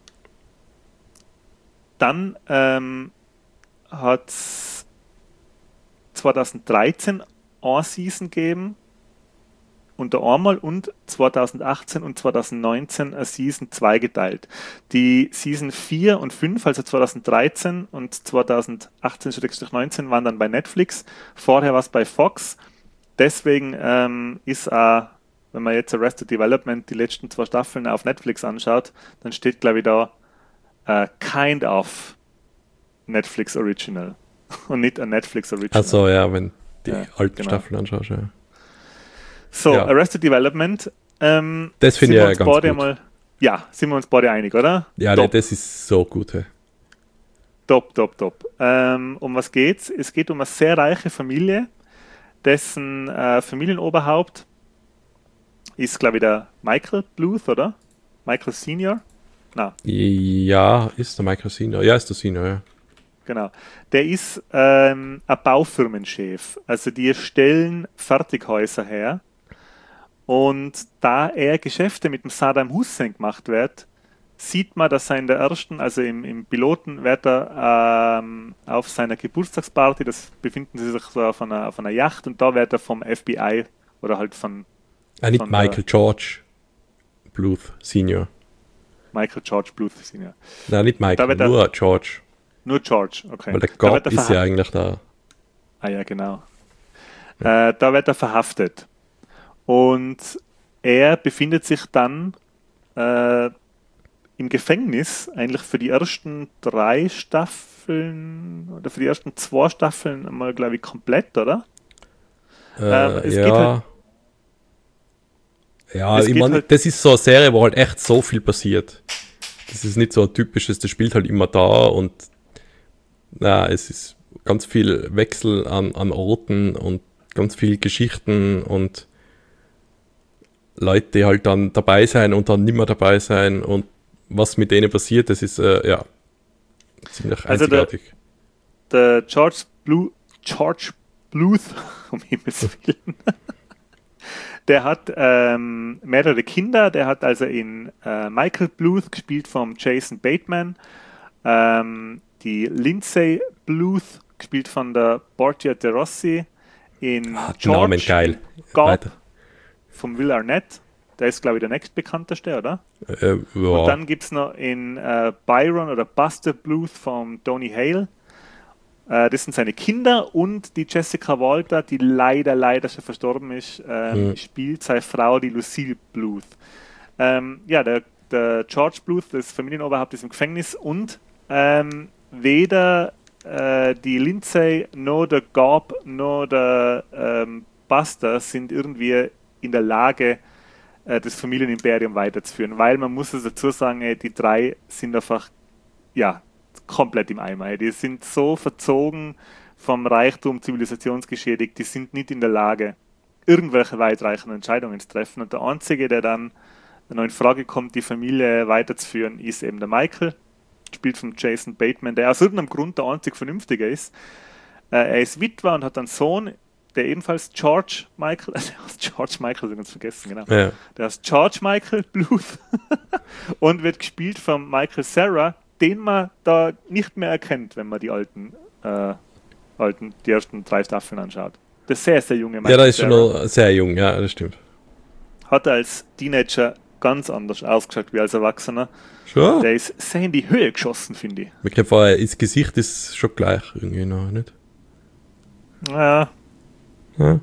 dann ähm, hat es zweitausenddreizehn eine Season gegeben unter einmal und zweitausendachtzehn und zweitausendneunzehn eine Season zwei geteilt. Die Season vier und fünf, also zweitausenddreizehn und zweitausendachtzehn neunzehn, waren dann bei Netflix. Vorher war es bei Fox. Deswegen ähm, ist auch, wenn man jetzt Arrested Development die letzten zwei Staffeln auf Netflix anschaut, dann steht, glaube ich, da uh, kind of Netflix Original und nicht ein Netflix Original. Achso, ja, wenn die ja, alten genau. Staffeln anschaust, ja. So, ja. Arrested Development. Ähm, das finde ich ja ganz gut. Mal, ja, sind wir uns beide einig, oder? Ja, top. Das ist so gut. Hey. Top, top, top. Ähm, um was geht's? Es geht um eine sehr reiche Familie, dessen äh, Familienoberhaupt ist, glaube ich, der Michael Bluth, oder? Michael Senior? Nein. Ja, ist der Michael Senior. Ja, ist der Senior, ja. Genau. Der ist ähm, ein Baufirmenchef. Also die stellen Fertighäuser her. Und da er Geschäfte mit dem Saddam Hussein gemacht wird, sieht man, dass er in der ersten, also im, im Piloten, wird er ähm, auf seiner Geburtstagsparty, das befinden sie sich so auf einer, auf einer Yacht, und da wird er vom F B I oder halt von... Ah, nicht von Michael der, George Bluth Senior. Michael George Bluth Senior. Nein, nicht Michael, er, nur George. Nur George, okay. Weil der Gott ist ja eigentlich da. Ah ja, genau. Ja. Äh, da wird er verhaftet. Und er befindet sich dann äh, im Gefängnis, eigentlich für die ersten drei Staffeln oder für die ersten zwei Staffeln einmal, glaube ich, komplett, oder? Äh, ähm, es ja. Geht halt, ja, ich meine, halt, das ist so eine Serie, wo halt echt so viel passiert. Das ist nicht so ein typisches, das spielt halt immer da und na, es ist ganz viel Wechsel an, an Orten und ganz viel Geschichten und Leute, die halt dann dabei sein und dann nicht mehr dabei sein und was mit denen passiert, das ist äh, ja ziemlich einzigartig. Also der, der George Bluth, George Bluth, um Himmels Willen, der hat ähm, mehrere Kinder, der hat also in äh, Michael Bluth, gespielt vom Jason Bateman, ähm, die Lindsay Bluth, gespielt von der Portia de Rossi, in ah, George Namen geil. Gob vom Will Arnett, der ist, glaube ich, der nächstbekannteste, oder? Äh, ja. Und dann gibt es noch in äh, Byron oder Buster Bluth von Tony Hale. Äh, das sind seine Kinder, und die Jessica Walter, die leider, leider schon verstorben ist, ähm, hm. spielt seine Frau, die Lucille Bluth. Ähm, ja, der, der George Bluth, das Familienoberhaupt, ist im Gefängnis, und ähm, weder äh, die Lindsay noch der Gob noch der ähm, Buster sind irgendwie in der Lage, äh, das Familienimperium weiterzuführen, weil man muss es dazu sagen, ey, die drei sind einfach ja komplett im Eimer. Ey. Die sind so verzogen vom Reichtum, zivilisationsgeschädigt, die sind nicht in der Lage, irgendwelche weitreichenden Entscheidungen zu treffen, und der Einzige, der dann noch in Frage kommt, die Familie weiterzuführen, ist eben der Michael, gespielt von Jason Bateman, der aus irgendeinem Grund der einzig Vernünftige ist. Äh, er ist Witwer und hat einen Sohn, der ebenfalls George Michael, also der heißt George Michael, ich ganz vergessen, genau. Ja. Der heißt George Michael Bluth und wird gespielt von Michael Cera, den man da nicht mehr erkennt, wenn man die alten, äh, alten die ersten drei Staffeln anschaut. Der sehr, sehr junge Michael Ja, der ist Cera. Schon noch sehr jung, ja, das stimmt. Hat als Teenager ganz anders ausgeschaut wie als Erwachsener. Schon? Der ist sehr in die Höhe geschossen, finde ich. Ich glaube, vorher, das Gesicht ist schon gleich irgendwie noch, nicht? Ja. Ja.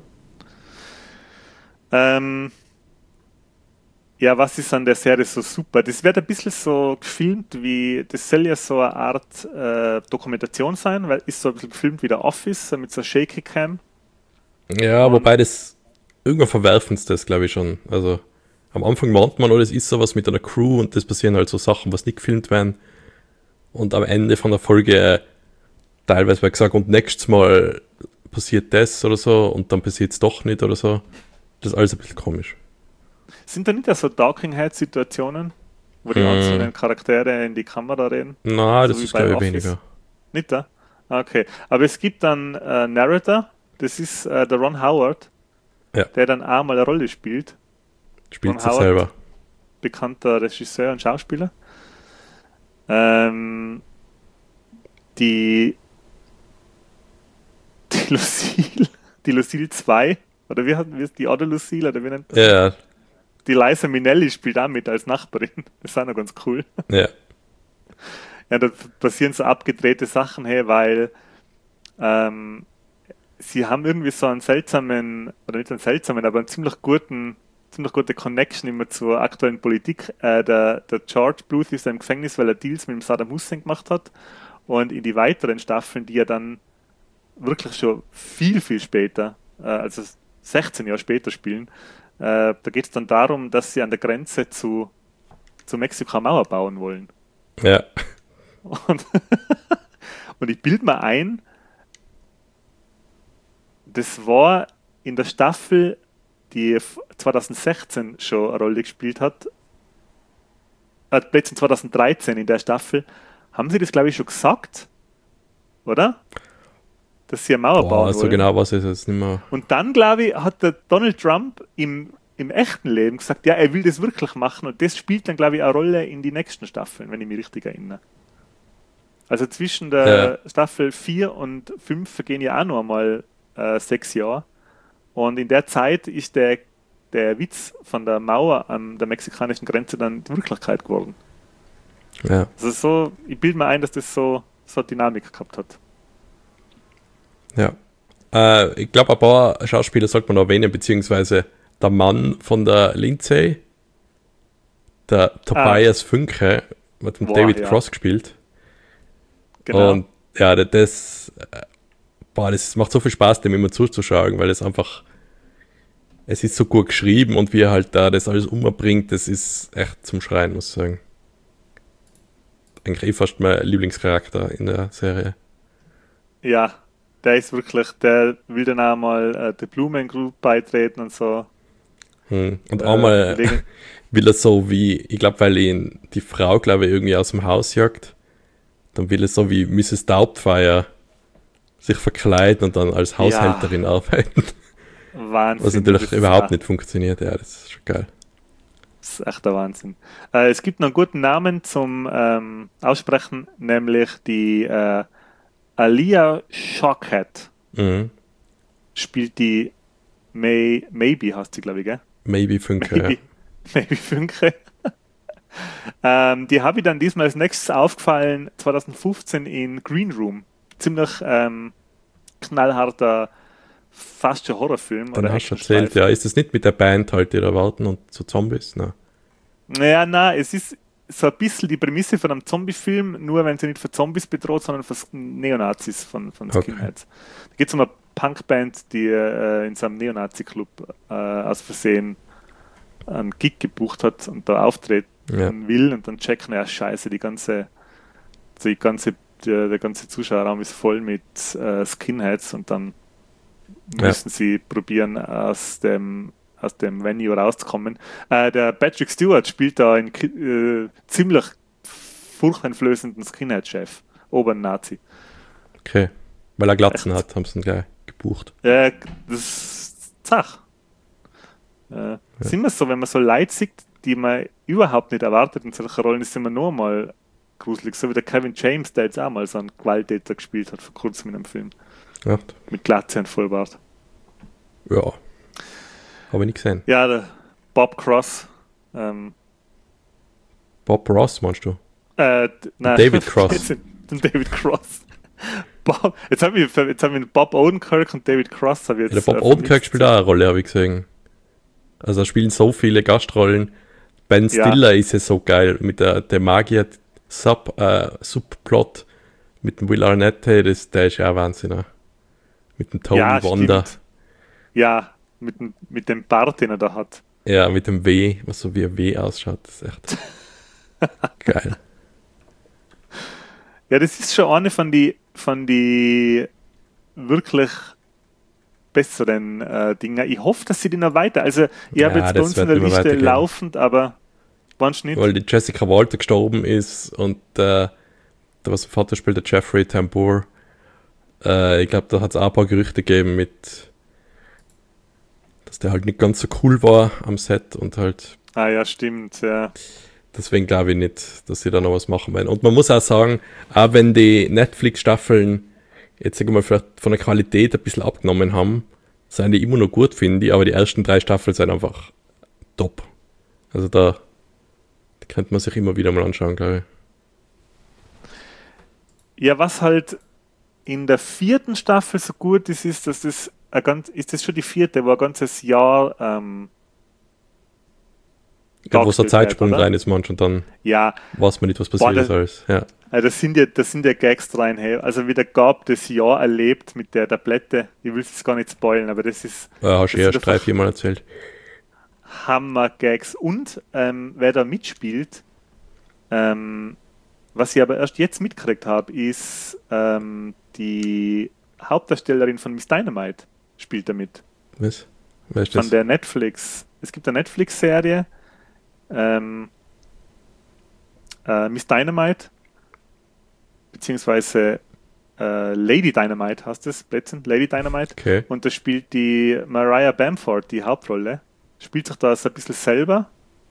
Ähm, ja, was ist an der Serie so super? Das wird ein bisschen so gefilmt wie, das soll ja so eine Art äh, Dokumentation sein, weil ist so ein bisschen gefilmt wie der Office, mit so einer Shaky Cam. Ja, und wobei das irgendwann verwerfen sie das, glaube ich, schon. Also am Anfang meint man, oh, das ist sowas mit einer Crew und das passieren halt so Sachen, was nicht gefilmt werden. Und am Ende von der Folge äh, teilweise wird gesagt, und nächstes Mal passiert das oder so und dann passiert es doch nicht oder so. Das ist alles ein bisschen komisch. Sind da nicht so Talking-Head-Situationen, wo die mm. einzelnen Charaktere in die Kamera reden? Nein, so das ist, glaube ich, weniger. Nicht da? Okay. Aber es gibt dann äh, Narrator, das ist äh, der Ron Howard, ja. der dann auch mal eine Rolle spielt. Spielt sich selber. Bekannter Regisseur und Schauspieler. Ähm, die die Lucille, die Lucille zwei, Oder wie hat wie ist die Ada Lucille, oder wie nennt das? Ja, Die Liza Minnelli spielt auch mit als Nachbarin. Das ist auch noch ganz cool. ja. Ja, da passieren so abgedrehte Sachen, hey, weil ähm, sie haben irgendwie so einen seltsamen, oder nicht einen seltsamen, aber einen ziemlich guten, ziemlich gute Connection immer zur aktuellen Politik. Äh, der, der George Bluth ist ja im Gefängnis, weil er Deals mit dem Saddam Hussein gemacht hat. Und in die weiteren Staffeln, die ja dann wirklich schon viel, viel später, äh, also sechzehn Jahre später spielen, äh, da geht es dann darum, dass sie an der Grenze zu, zu Mexiko eine Mauer bauen wollen. Ja. Und, und ich bilde mir ein, das war in der Staffel, die zwanzig sechzehn schon eine Rolle gespielt hat, äh, plötzlich zwanzig dreizehn in der Staffel, haben sie das, glaube ich, schon gesagt, oder? Dass sie eine Mauer Boah, bauen so wollen. genau was ist jetzt nicht mehr. Und dann, glaube ich, hat der Donald Trump im, im echten Leben gesagt, ja, er will das wirklich machen, und das spielt dann, glaube ich, eine Rolle in die nächsten Staffeln, wenn ich mich richtig erinnere. Also zwischen der Ja. Staffel vier und fünf vergehen ja auch noch einmal äh, sechs Jahre. Und in der Zeit ist der, der Witz von der Mauer an der mexikanischen Grenze dann die Wirklichkeit geworden. Ja. Also so, ich bilde mir ein, dass das so, so eine Dynamik gehabt hat. Ja. Äh, ich glaube, ein paar Schauspieler sollte man noch erwähnen, beziehungsweise der Mann von der Lindsay, der Tobias Funke, hat mit Boah, David ja. Cross gespielt. Genau. Und ja, das, äh, boah, das macht so viel Spaß, dem immer zuzuschauen, weil es einfach, es ist so gut geschrieben, und wie er halt da das alles umbringt, das ist echt zum Schreien, muss ich sagen. Eigentlich eh fast mein Lieblingscharakter in der Serie. Ja, der ist wirklich, der will dann auch mal äh, der Blumen Group beitreten und so. Hm. Und Äh, einmal wegen- will er so wie, ich glaube, weil ihn die Frau, glaube ich, irgendwie aus dem Haus jagt, dann will er so wie Misses Doubtfire sich verkleiden und dann als Haushälterin arbeiten. Wahnsinn. Was natürlich das ist überhaupt auch- nicht funktioniert. Ja, das ist schon geil. Das ist echt der Wahnsinn. Äh, es gibt noch einen guten Namen zum ähm, Aussprechen, nämlich die äh, Alia Shawkat Mhm. spielt die May, Maybe, heißt sie, glaube ich, gell? Maybe Funke, Maybe, ja. Maybe Funke. ähm, die habe ich dann diesmal als nächstes aufgefallen, zwanzig fünfzehn in Green Room. Ziemlich ähm, knallharter, fast schon Horrorfilm. Dann oder hast du Actionstreifen. erzählt, ja. Ist das nicht mit der Band halt, die da warten und so Zombies? Nein. Naja, nein, es ist so ein bisschen die Prämisse von einem Zombie-Film, nur wenn sie nicht von Zombies bedroht, sondern von Neonazis, von, von Okay. Skinheads. Da geht es um eine Punkband, die äh, in so einem Neonazi-Club äh, aus Versehen einen Gig gebucht hat und da auftreten Ja. will, und dann checken, ja, scheiße, die ganze, die ganze, der, der ganze Zuschauerraum ist voll mit äh, Skinheads, und dann Ja. müssen sie probieren, aus dem aus dem Venue rauszukommen. Äh, der Patrick Stewart spielt da einen ki- äh, ziemlich furchteinflößenden Skinhead-Chef, Obernazi. Okay. Weil er Glatzen Echt? hat, haben sie ihn gleich gebucht. Äh, das ist Zach. Äh, Das ist immer so, wenn man so Leute sieht, die man überhaupt nicht erwartet in solchen Rollen, ist immer nur mal gruselig. So wie der Kevin James, der jetzt auch mal so einen Gewalttäter gespielt hat, vor kurzem in einem Film. Ja. Mit Glatze und Vollbart. Ja. Habe ich nicht gesehen. Ja, der Bob Cross. Ähm, Bob Ross, meinst du? Äh, d- nein, David Cross. jetzt sind- den David Cross. Bob, jetzt haben wir, jetzt haben wir Bob Odenkirk und David Cross. Hab ich Ja, jetzt, der Bob äh, Odenkirk vermisst. spielt auch eine Rolle, habe ich gesehen. Also da spielen so viele Gastrollen. Ben Ja. Stiller ist ja so geil mit der, der Magier Sub, äh, Subplot mit dem Will Arnett, hey, das, der ist ja auch Wahnsinn. auch. Mit dem Tony Ja, Wanda. stimmt. Ja, mit, dem- mit dem Bart, den er da hat. Ja, mit dem W, was so wie ein W ausschaut. Das ist echt geil. Ja, das ist schon eine von die, von die wirklich besseren äh, Dinger. Ich hoffe, dass sie die noch weiter. Also, ich habe Ja, jetzt bei das uns in wird der immer Liste weitergehen. laufend, aber meinst du nicht? Weil die Jessica Walter gestorben ist und äh, der, was der Vater spielt, der Jeffrey Tambor. Äh, ich glaube, da hat es auch ein paar Gerüchte gegeben mit, dass der halt nicht ganz so cool war am Set und halt Ah ja, stimmt, ja. deswegen glaube ich nicht, dass sie da noch was machen werden. Und man muss auch sagen, auch wenn die Netflix-Staffeln jetzt sagen wir mal vielleicht von der Qualität ein bisschen abgenommen haben, sind die immer noch gut, finde ich, aber die ersten drei Staffeln sind einfach top. Also da, die könnte man sich immer wieder mal anschauen, glaube ich. Ja, was halt in der vierten Staffel so gut ist, ist, dass das ein ganz, ist das schon die vierte, wo ein ganzes Jahr ähm, Ja, wo so ein Zeitsprung wird, rein ist manchmal und dann ja, weiß man nicht, was passiert boah, das, ist alles. Ja. Also das sind ja, das sind ja Gags rein, hey. Also wie der Gab das Jahr erlebt mit der Tablette, ich will es gar nicht spoilen, aber das ist... Ja, hast du das erst drei, vier Mal erzählt. Hammer-Gags. Und ähm, wer da mitspielt, ähm, was ich aber erst jetzt mitgekriegt habe, ist ähm, die Hauptdarstellerin von Miss Dynamite spielt da mit. Was? Wer ist Von das? der Netflix. Es gibt eine Netflix-Serie, ähm, äh, Miss Dynamite, beziehungsweise äh, Lady Dynamite heißt es, Blödsinn, Lady Dynamite. Okay. Und da spielt die Mariah Bamford die Hauptrolle. Spielt sich da so ein bisschen selber.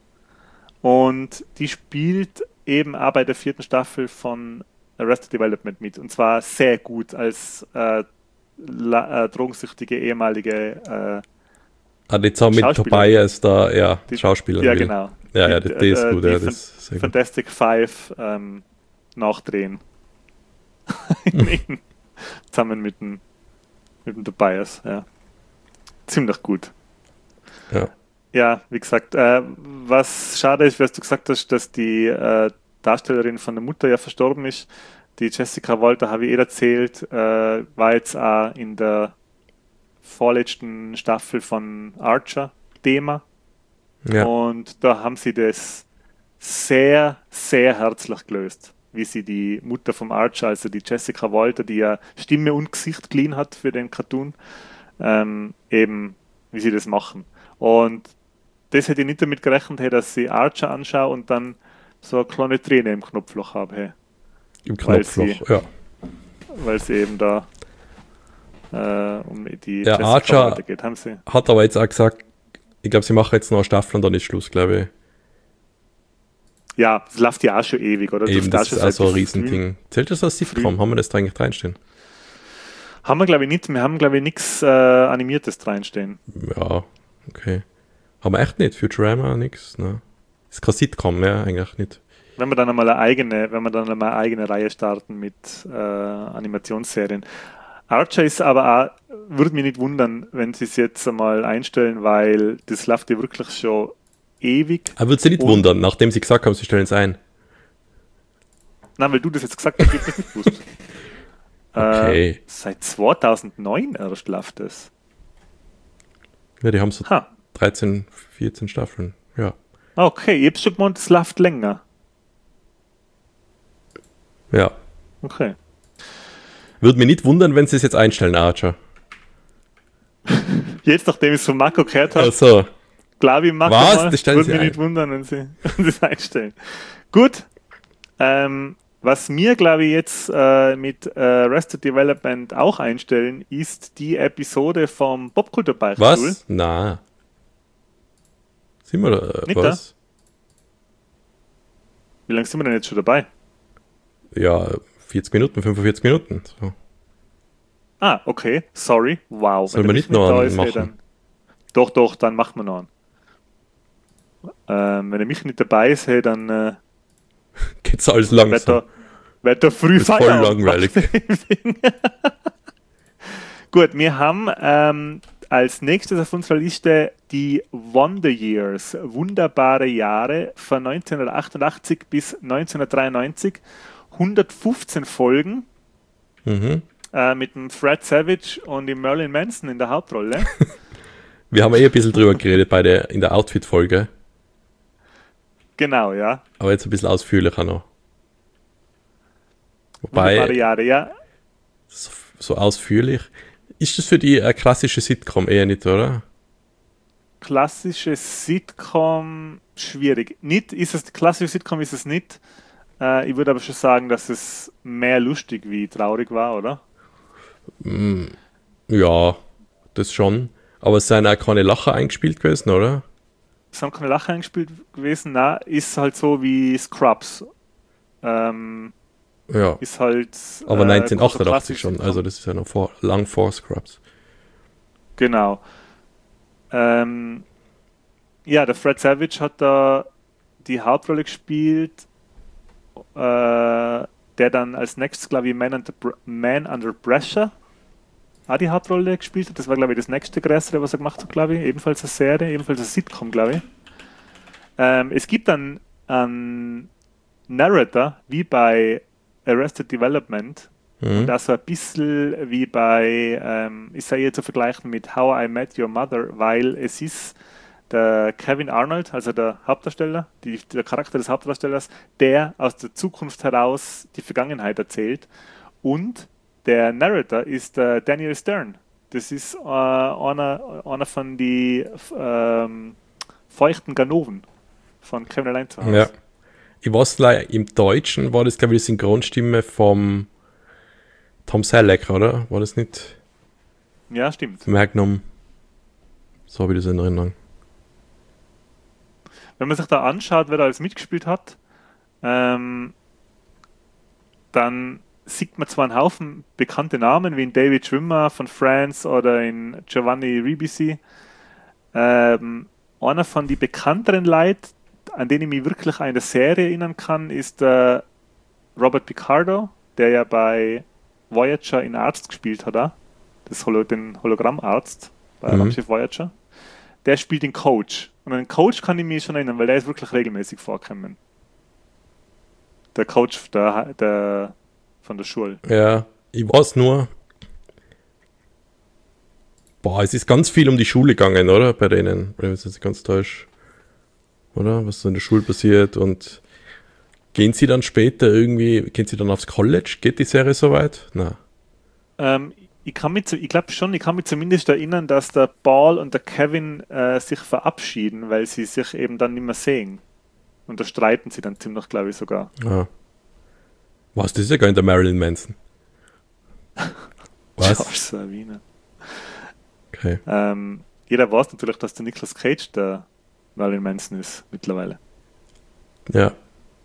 Und die spielt eben auch bei der vierten Staffel von Arrested Development mit. Und zwar sehr gut als äh, la, äh, drogensüchtige ehemalige äh, Ah, die zusammen mit Tobias da, ja, die, Schauspieler. Ja, will. genau. Ja, ja, die, das, das ist gut. Die Ja, das ist sehr gut. Fantastic Five ähm, nachdrehen. in, in, zusammen mit dem, mit dem Tobias, ja. Ziemlich gut. Ja. Ja, wie gesagt, äh, was schade ist, was du gesagt hast, dass die äh, Darstellerin von der Mutter ja verstorben ist. Die Jessica Walter, habe ich eh erzählt, äh, war jetzt auch in der vorletzten Staffel von Archer Thema. Ja. Und da haben sie das sehr, sehr herzlich gelöst, wie sie die Mutter vom Archer, also die Jessica Walter, die ja Stimme und Gesicht geliehen hat für den Cartoon, ähm, eben, wie sie das machen. Und das hätte ich nicht damit gerechnet, hey, dass ich Archer anschaue und dann so eine kleine Träne im Knopfloch habe. Hey. Im Weil Knopfloch, sie, ja. Weil sie eben da äh, um die Der Jessica Archer Walter geht. Haben sie. hat aber jetzt auch gesagt, ich glaube, sie machen jetzt noch eine Staffel und dann ist Schluss, glaube ich. Ja, das läuft ja auch schon ewig, oder? Eben, das, das ist also ein früh, Riesending. Zählt das als Sitcom? Haben wir das da eigentlich reinstehen? Haben wir, glaube ich, nicht. Wir haben, glaube ich, nichts äh, Animiertes reinstehen. Ja, okay. Haben wir echt nicht. Futurama, nix. Ne? Ist kein Sitcom, ja, eigentlich nicht. Wenn wir dann einmal eine eigene, wenn wir dann einmal eine eigene Reihe starten mit äh, Animationsserien. Archer ist aber auch, würde mich nicht wundern, wenn sie es jetzt einmal einstellen, weil das läuft ja wirklich schon ewig. Aber würde sie nicht Und- wundern, nachdem sie gesagt haben, sie stellen es ein. Nein, weil du das jetzt gesagt hast, ich hab das nicht gewusst. Okay. Äh, seit zweitausendneun erst läuft das. Ja, die haben so Ha, dreizehn, vierzehn Staffeln. Ja. okay, ich hab's schon gemeint, es läuft länger. Ja. Okay. Würde mich nicht wundern, wenn sie es jetzt einstellen, Archer. Jetzt, nachdem ich es von Marco gehört habe, Also, glaube ich, Marco Was? mal, Das stellen würde sie mich ein. nicht wundern, wenn sie wenn sie es einstellen. Gut. Ähm, was mir, glaube ich, jetzt äh, mit äh, Arrested Development auch einstellen, ist die Episode vom Popkulturbeichtstuhl. was? Na. Sind wir da? Nicht Was? Wie lange sind wir denn jetzt schon dabei? Ja, vierzig Minuten, fünfundvierzig Minuten. So. Ah, okay. Sorry. Wow. Sollen Wenn wir der nicht Michi noch da einen ist, hey, machen? dann, Doch, doch, dann machen wir noch einen. Ähm, wenn der Michi nicht dabei ist, hey, dann äh, Geht's alles wird langsam. er, wird er früh Das ist voll Feierabend langweilig. machen. Gut, wir haben ähm, als nächstes auf unserer Liste die Wonder Years, wunderbare Jahre von neunzehnhundertachtundachtzig bis neunzehnhundertdreiundneunzig. hundertfünfzehn Folgen Mhm. äh, mit dem Fred Savage und dem Marilyn Manson in der Hauptrolle. Wir haben ja eh ein bisschen drüber geredet bei der, in der Outfit-Folge, Genau, ja. aber jetzt ein bisschen ausführlicher noch. Wunderbare Wobei, Jahre, ja. so, so ausführlich. Ist das für die eine klassische Sitcom eher nicht, oder? Klassische Sitcom, schwierig. Nicht, ist es, klassische Sitcom ist es nicht. Äh, ich würde aber schon sagen, dass es mehr lustig wie traurig war, oder? Mm, ja, das schon. Aber es sind auch keine Lacher eingespielt gewesen, oder? Es haben keine Lacher eingespielt gewesen. Na, ist halt so wie Scrubs. Ähm, Ja. ist halt. Aber äh, neunzehnhundertachtundachtzig klassisch schon, Sitcom. also das ist ja noch vor, lang vor Scrubs. Genau. Ähm, ja, der Fred Savage hat da die Hauptrolle gespielt, äh, der dann als nächstes, glaube ich, Man Under, Man Under Pressure auch die Hauptrolle gespielt hat. Das war, glaube ich, das nächste größere, was er gemacht hat, glaube ich. Ebenfalls eine Serie, ebenfalls ein Sitcom, glaube ich. Ähm, es gibt dann einen Narrator, wie bei Arrested Development, Mhm. und auch so ein bisschen wie bei, ähm, ich sage jetzt zu vergleichen mit How I Met Your Mother, weil es ist der Kevin Arnold, also der Hauptdarsteller, die, der Charakter des Hauptdarstellers, der aus der Zukunft heraus die Vergangenheit erzählt. Und der Narrator ist äh, Daniel Stern. Das ist äh, einer, einer von den ähm, feuchten Ganoven von Kevin allein zu Hause. Ja. Ich weiß leider, im Deutschen war das, glaube ich, die Synchronstimme vom Tom Selleck, oder? War das nicht Ja, stimmt. Magnum? So habe ich das in Erinnerung. Wenn man sich da anschaut, wer da alles mitgespielt hat, ähm, dann sieht man zwar einen Haufen bekannte Namen, wie in David Schwimmer von Friends oder in Giovanni Ribisi. Ähm, einer von den bekannteren Leuten, an den ich mich wirklich an der Serie erinnern kann, ist äh, Robert Picardo, der ja bei Voyager in Arzt gespielt hat, auch. Das Holo- den Hologrammarzt bei Mhm. Raumschiff Voyager. Der spielt den Coach. Und an den Coach kann ich mich schon erinnern, weil der ist wirklich regelmäßig vorgekommen. Der Coach der, der, von der Schule. Ja, ich weiß nur. Boah, es ist ganz viel um die Schule gegangen, oder? Bei denen. Wenn ich mich jetzt ganz täusche. Oder? Was so in der Schule passiert und gehen sie dann später irgendwie, gehen sie dann aufs College? Geht die Serie so weit? Nein. Ähm, ich kann mich, zu- ich glaube schon, ich kann mich zumindest erinnern, dass der Paul und der Kevin äh, sich verabschieden, weil sie sich eben dann nicht mehr sehen. Und da streiten sie dann ziemlich, glaube ich, sogar. Ah. Was, das ist ja gar nicht der Marilyn Manson. Was? George Savina. Okay. Ähm, jeder weiß natürlich, dass der Nicolas Cage der Marilyn Manson ist, mittlerweile. Ja.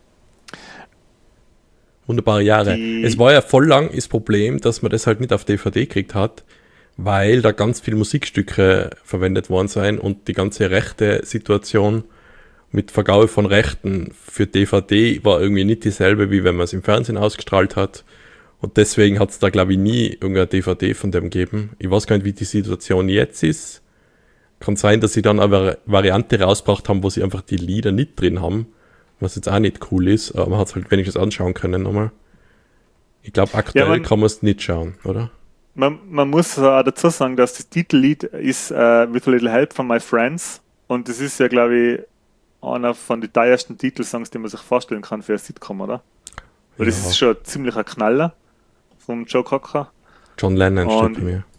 Wunderbare Jahre. Die- Es war ja voll lang das Problem, dass man das halt nicht auf D V D gekriegt hat, weil da ganz viele Musikstücke verwendet worden sein und die ganze rechte Situation mit Vergabe von Rechten für D V D war irgendwie nicht dieselbe, wie wenn man es im Fernsehen ausgestrahlt hat. Und deswegen hat es da, glaube ich, nie irgendeine D V D von dem gegeben. Ich weiß gar nicht, wie die Situation jetzt ist. Kann sein, dass sie dann eine Variante rausgebracht haben, wo sie einfach die Lieder nicht drin haben, was jetzt auch nicht cool ist, aber man hat es halt wenigstens anschauen können nochmal. Ich glaube, aktuell Ja, man- kann man es nicht schauen, oder? Man, man muss auch dazu sagen, dass das Titellied ist äh, With a Little Help from My Friends, und das ist ja, glaube ich, einer von den teuersten Titelsongs, die man sich vorstellen kann für ein Sitcom, oder? Weil das Ja. ist schon ziemlich ein Knaller vom Joe Cocker. John Lennon Und- steht bei mir.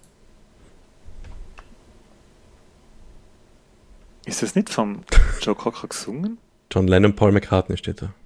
Ist das nicht vom Joe Cocker gesungen? John Lennon, Paul McCartney steht da.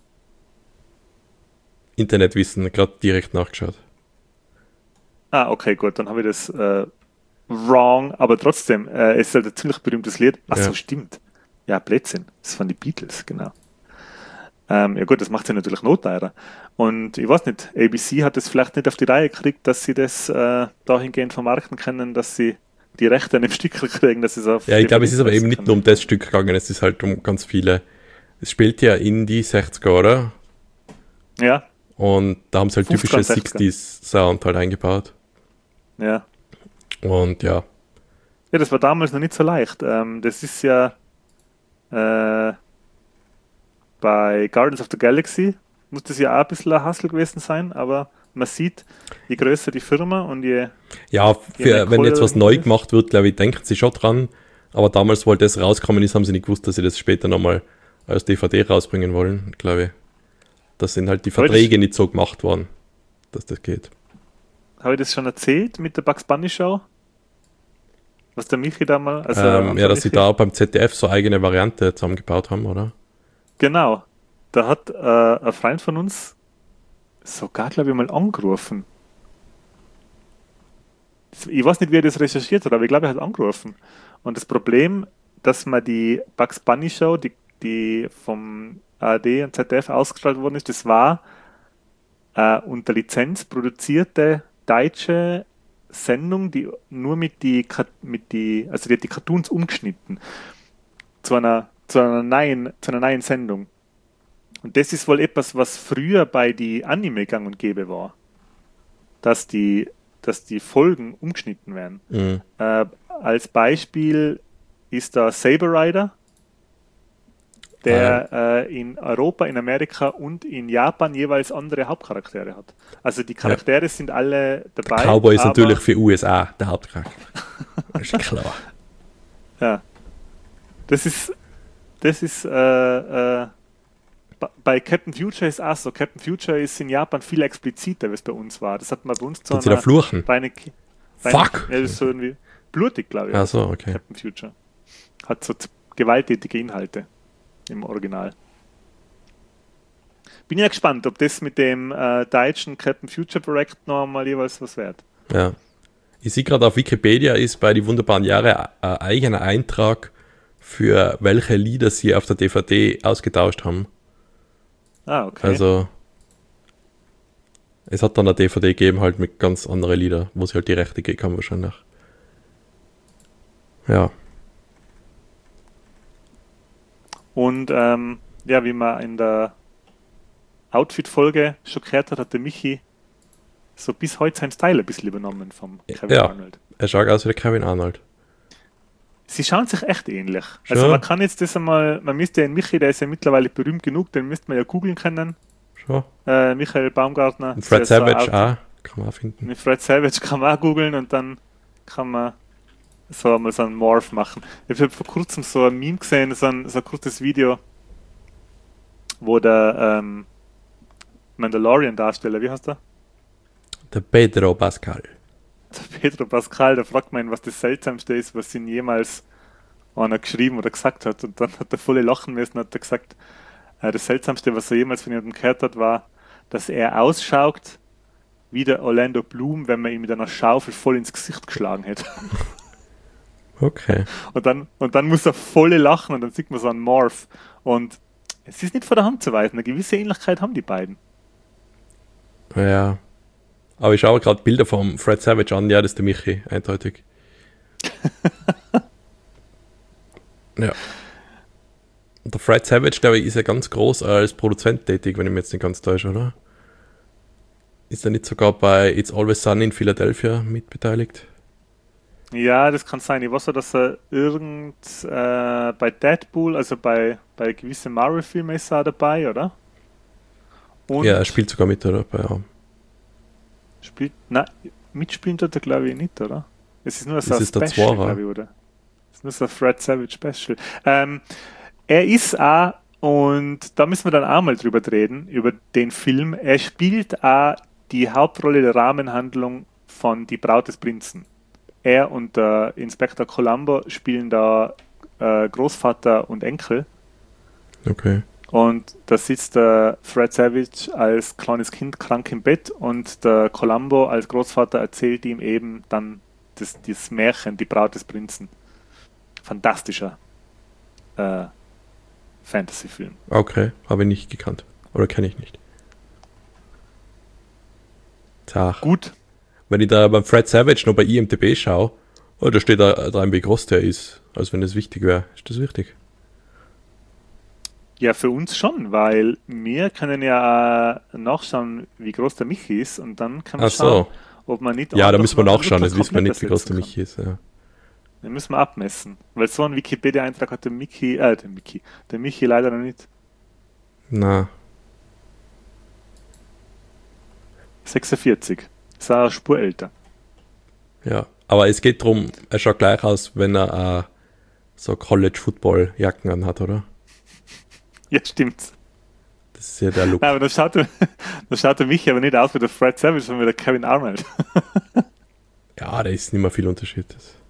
Internetwissen, gerade direkt nachgeschaut. Ah, okay, gut, dann habe ich das äh, wrong, aber trotzdem, äh, es ist halt ein ziemlich berühmtes Lied. Ach so, Ja. stimmt. Ja, Blödsinn. Das ist von den Beatles, genau. Ähm, ja gut, das macht sie natürlich noch teurer. Und ich weiß nicht, A B C hat es vielleicht nicht auf die Reihe gekriegt, dass sie das äh, dahingehend vermarkten können, dass sie die Rechte an dem Stück kriegen, dass sie es auf Ja, ich glaube, es D V D ist aber eben pressen nicht können. nur um das Stück gegangen, es ist halt um ganz viele. Es spielt ja in die sechziger, oder? Ja, Und da haben sie halt fünfziger typische und sechziger. sechziger-Sound halt eingebaut. ja. Und ja, Ja, das war damals noch nicht so leicht. Ähm, das ist ja äh, bei Guardians of the Galaxy muss das ja auch ein bisschen ein Hassel gewesen sein, aber man sieht, je größer die Firma und je... ja, Je mehr für, wenn Kohle jetzt was dahinter neu ist. gemacht wird, glaube ich, denken sie schon dran. Aber damals, wo das rausgekommen ist, haben sie nicht gewusst, dass sie das später nochmal als D V D rausbringen wollen, glaube ich. Das sind halt die Aber das- Verträge nicht so gemacht worden, dass das geht. Habe ich das schon erzählt mit der Bugs Bunny Show? Was der Michi da mal... Also ähm, unser ja, dass sie Michi- da beim Z D F so eigene Variante zusammengebaut haben, oder? Genau. Da hat äh, ein Freund von uns sogar, glaube ich, mal angerufen. Ich weiß nicht, wie er das recherchiert hat, aber ich glaube, er hat angerufen. Und das Problem, dass man die Bugs Bunny Show, die, die vom A R D und Z D F ausgestrahlt worden ist, das war äh, unter Lizenz produzierte deutsche Sendung, die nur mit die, mit die, also die hat die Cartoons umgeschnitten zu einer, zu einer neuen, zu einer neuen Sendung. Und das ist wohl etwas, was früher bei die Anime gang und gäbe war. Dass die, dass die Folgen umgeschnitten werden. Mhm. Äh, als Beispiel ist da Saber Rider, der ah. äh, in Europa, in Amerika und in Japan jeweils andere Hauptcharaktere hat. Also die Charaktere ja. sind alle dabei. Der Cowboy ist natürlich für U S A der Hauptcharakter. Das ist klar. Ja. Das ist, das ist äh, äh, bei Captain Future ist auch so. Captain Future ist in Japan viel expliziter, wie es bei uns war. Das hat man bei uns so eine, fluchen? Bei eine, bei Fuck! Eine, ja, das ist so irgendwie blutig, glaube ich. Ach so, okay. Captain Future. Hat so gewalttätige Inhalte im Original. Bin ja gespannt, ob das mit dem äh, deutschen Captain Future Projekt noch mal jeweils was wird. Ja. Ich sehe gerade auf Wikipedia ist bei die wunderbaren Jahre ein eigener Eintrag für welche Lieder sie auf der D V D ausgetauscht haben. Ah, okay. Also es hat dann eine D V D gegeben halt mit ganz anderen Liedern, wo sie halt die Rechte gegeben haben wahrscheinlich. Ja. Und ähm, ja, wie man in der Outfit-Folge schon gehört hat, hat der Michi so bis heute seinen Style ein bisschen übernommen vom Kevin ja, Arnold. Er schaut aus wie der Kevin Arnold. Sie schauen sich echt ähnlich. Schon? Also man kann jetzt das einmal, man müsste den Michi, der ist ja mittlerweile berühmt genug, den müsste man ja googeln können. Schon. Äh, Michael Baumgartner. Und Fred Savage so auch, kann man auch finden. Mit Fred Savage kann man auch googeln und dann kann man so einmal so einen Morph machen. Ich habe vor kurzem so ein Meme gesehen, so ein, so ein kurzes Video, wo der ähm, Mandalorian-Darsteller, wie heißt der? Der Pedro Pascal. Der Pedro Pascal, der fragt man, was das Seltsamste ist, was ihn jemals einer geschrieben oder gesagt hat. Und dann hat er voll lachen müssen, hat er gesagt, äh, das Seltsamste, was er jemals von jemandem gehört hat, war, dass er ausschaut wie der Orlando Bloom, wenn man ihn mit einer Schaufel voll ins Gesicht geschlagen hätte. Okay. Und dann, und dann muss er voll lachen und dann sieht man so einen Morph. Und es ist nicht von der Hand zu weisen, eine gewisse Ähnlichkeit haben die beiden. Ja. Aber ich schaue gerade Bilder vom Fred Savage an, ja, das ist der Michi, eindeutig. Ja. Und der Fred Savage, glaube ich, ist ja ganz groß als Produzent tätig, wenn ich mich jetzt nicht ganz täusche, oder? Ist er nicht sogar bei It's Always Sunny in Philadelphia mitbeteiligt? Ja, das kann sein. Ich weiß ja, dass er irgend äh, bei Deadpool, also bei, bei gewissen Marvel-Filmen ist er auch dabei, oder? Und ja, er spielt sogar mit, oder? Bei, ja. Spielt, nein, mitspielen tut er, glaube ich, nicht, oder? Es ist nur so das ein ist der Special, Zwarer. glaube ich, oder? Es ist nur so ein Fred Savage Special. Ähm, er ist auch, und da müssen wir dann auch mal drüber reden, über den Film, er spielt auch die Hauptrolle der Rahmenhandlung von Die Braut des Prinzen. Er und der Inspektor Columbo spielen da äh, Großvater und Enkel. Okay. Und da sitzt der Fred Savage als kleines Kind krank im Bett und der Columbo als Großvater erzählt ihm eben dann das, dieses Märchen, Die Braut des Prinzen. Fantastischer äh, Fantasy-Film. Okay, habe ich nicht gekannt. Oder kenne ich nicht. Tag. Gut. Wenn ich da beim Fred Savage noch bei I M D B schaue, oh, da steht da dran, wie groß der ist. Als wenn das wichtig wäre. Ist das wichtig? Ja, für uns schon, weil wir können ja nachschauen, wie groß der Michi ist und dann kann man Ach schauen, so. ob man nicht... Ja, da müssen wir nachschauen, das wissen wir nicht, wie groß der Michi ist. Ja. Den müssen wir abmessen, weil so ein Wikipedia-Eintrag hat der Michi, äh, der Michi, der Michi leider noch nicht. Na. sechsundvierzig. Ist auch eine Spur älter. Ja, aber es geht darum, er schaut gleich aus, wenn er äh, so College-Football-Jacken anhat, oder? Ja, stimmt. Das ist ja der Look. Nein, aber da schaut, der, da schaut der Michi aber nicht aus wie der Fred Savage, sondern wie der Kevin Arnold. Ja, da ist nicht mehr viel Unterschied.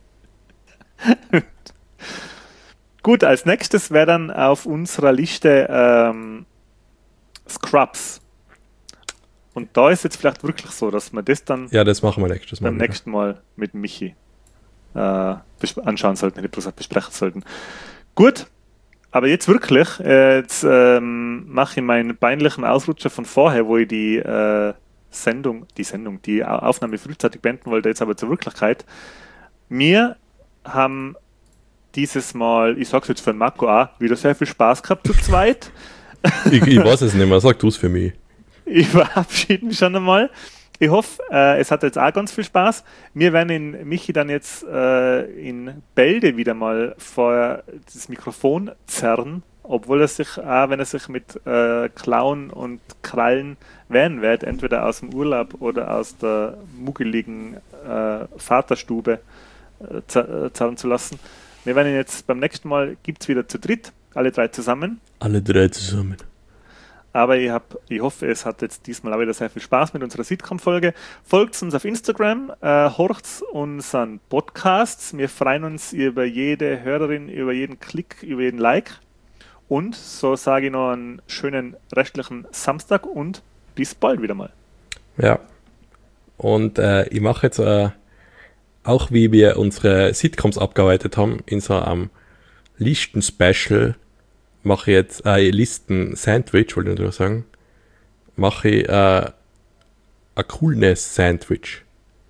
Gut, als nächstes wäre dann auf unserer Liste ähm, Scrubs. Und da ist jetzt vielleicht wirklich so, dass wir das dann ja, das machen wir nächstes Mal beim wieder. nächsten Mal mit Michi äh, bes- anschauen sollten, nicht bloß besprechen sollten. Gut, aber jetzt wirklich, äh, jetzt ähm, mache ich meinen peinlichen Ausrutscher von vorher, wo ich die, äh, Sendung, die Sendung, die Aufnahme frühzeitig beenden wollte, jetzt aber zur Wirklichkeit. Wir haben dieses Mal, ich sag's jetzt für den Marco auch, wieder sehr viel Spaß gehabt zu zweit. Ich, ich weiß es nicht mehr, sag du es für mich. Ich verabschiede mich schon einmal. Ich hoffe, äh, es hat jetzt auch ganz viel Spaß. Wir werden in Michi dann jetzt äh, in Bälde wieder mal vor das Mikrofon zerren, obwohl er sich, auch wenn er sich mit äh, Klauen und Krallen wehren wird, entweder aus dem Urlaub oder aus der muggeligen äh, Vaterstube äh, zerren zu lassen. Wir werden ihn jetzt beim nächsten Mal, gibt es wieder zu dritt, alle drei zusammen. Alle drei zusammen. Aber ich, hab, ich hoffe, es hat jetzt diesmal auch wieder sehr viel Spaß mit unserer Sitcom-Folge. Folgt uns auf Instagram, äh, horcht unseren Podcasts. Wir freuen uns über jede Hörerin, über jeden Klick, über jeden Like. Und so sage ich noch einen schönen restlichen Samstag und bis bald wieder mal. Ja. Und äh, ich mache jetzt äh, auch, wie wir unsere Sitcoms abgearbeitet haben, in so einem Listen-Special, mache ich jetzt ein äh, Listen-Sandwich, wollte ich nur sagen, mache ich äh, ein Coolness-Sandwich.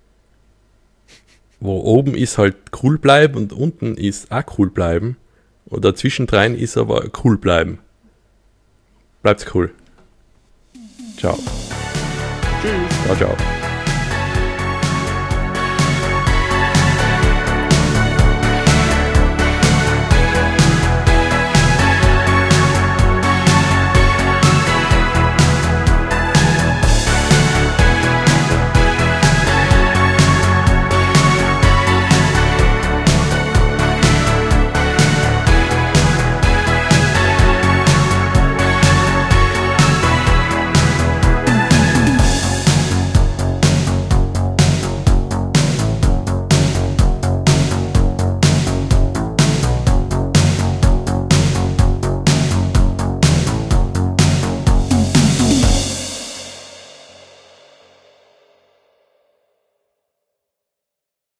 Wo oben ist halt cool bleiben und unten ist auch cool bleiben. Und dazwischen drein ist aber cool bleiben. Bleibt's cool. Ciao. Tschüss. Ciao, ciao.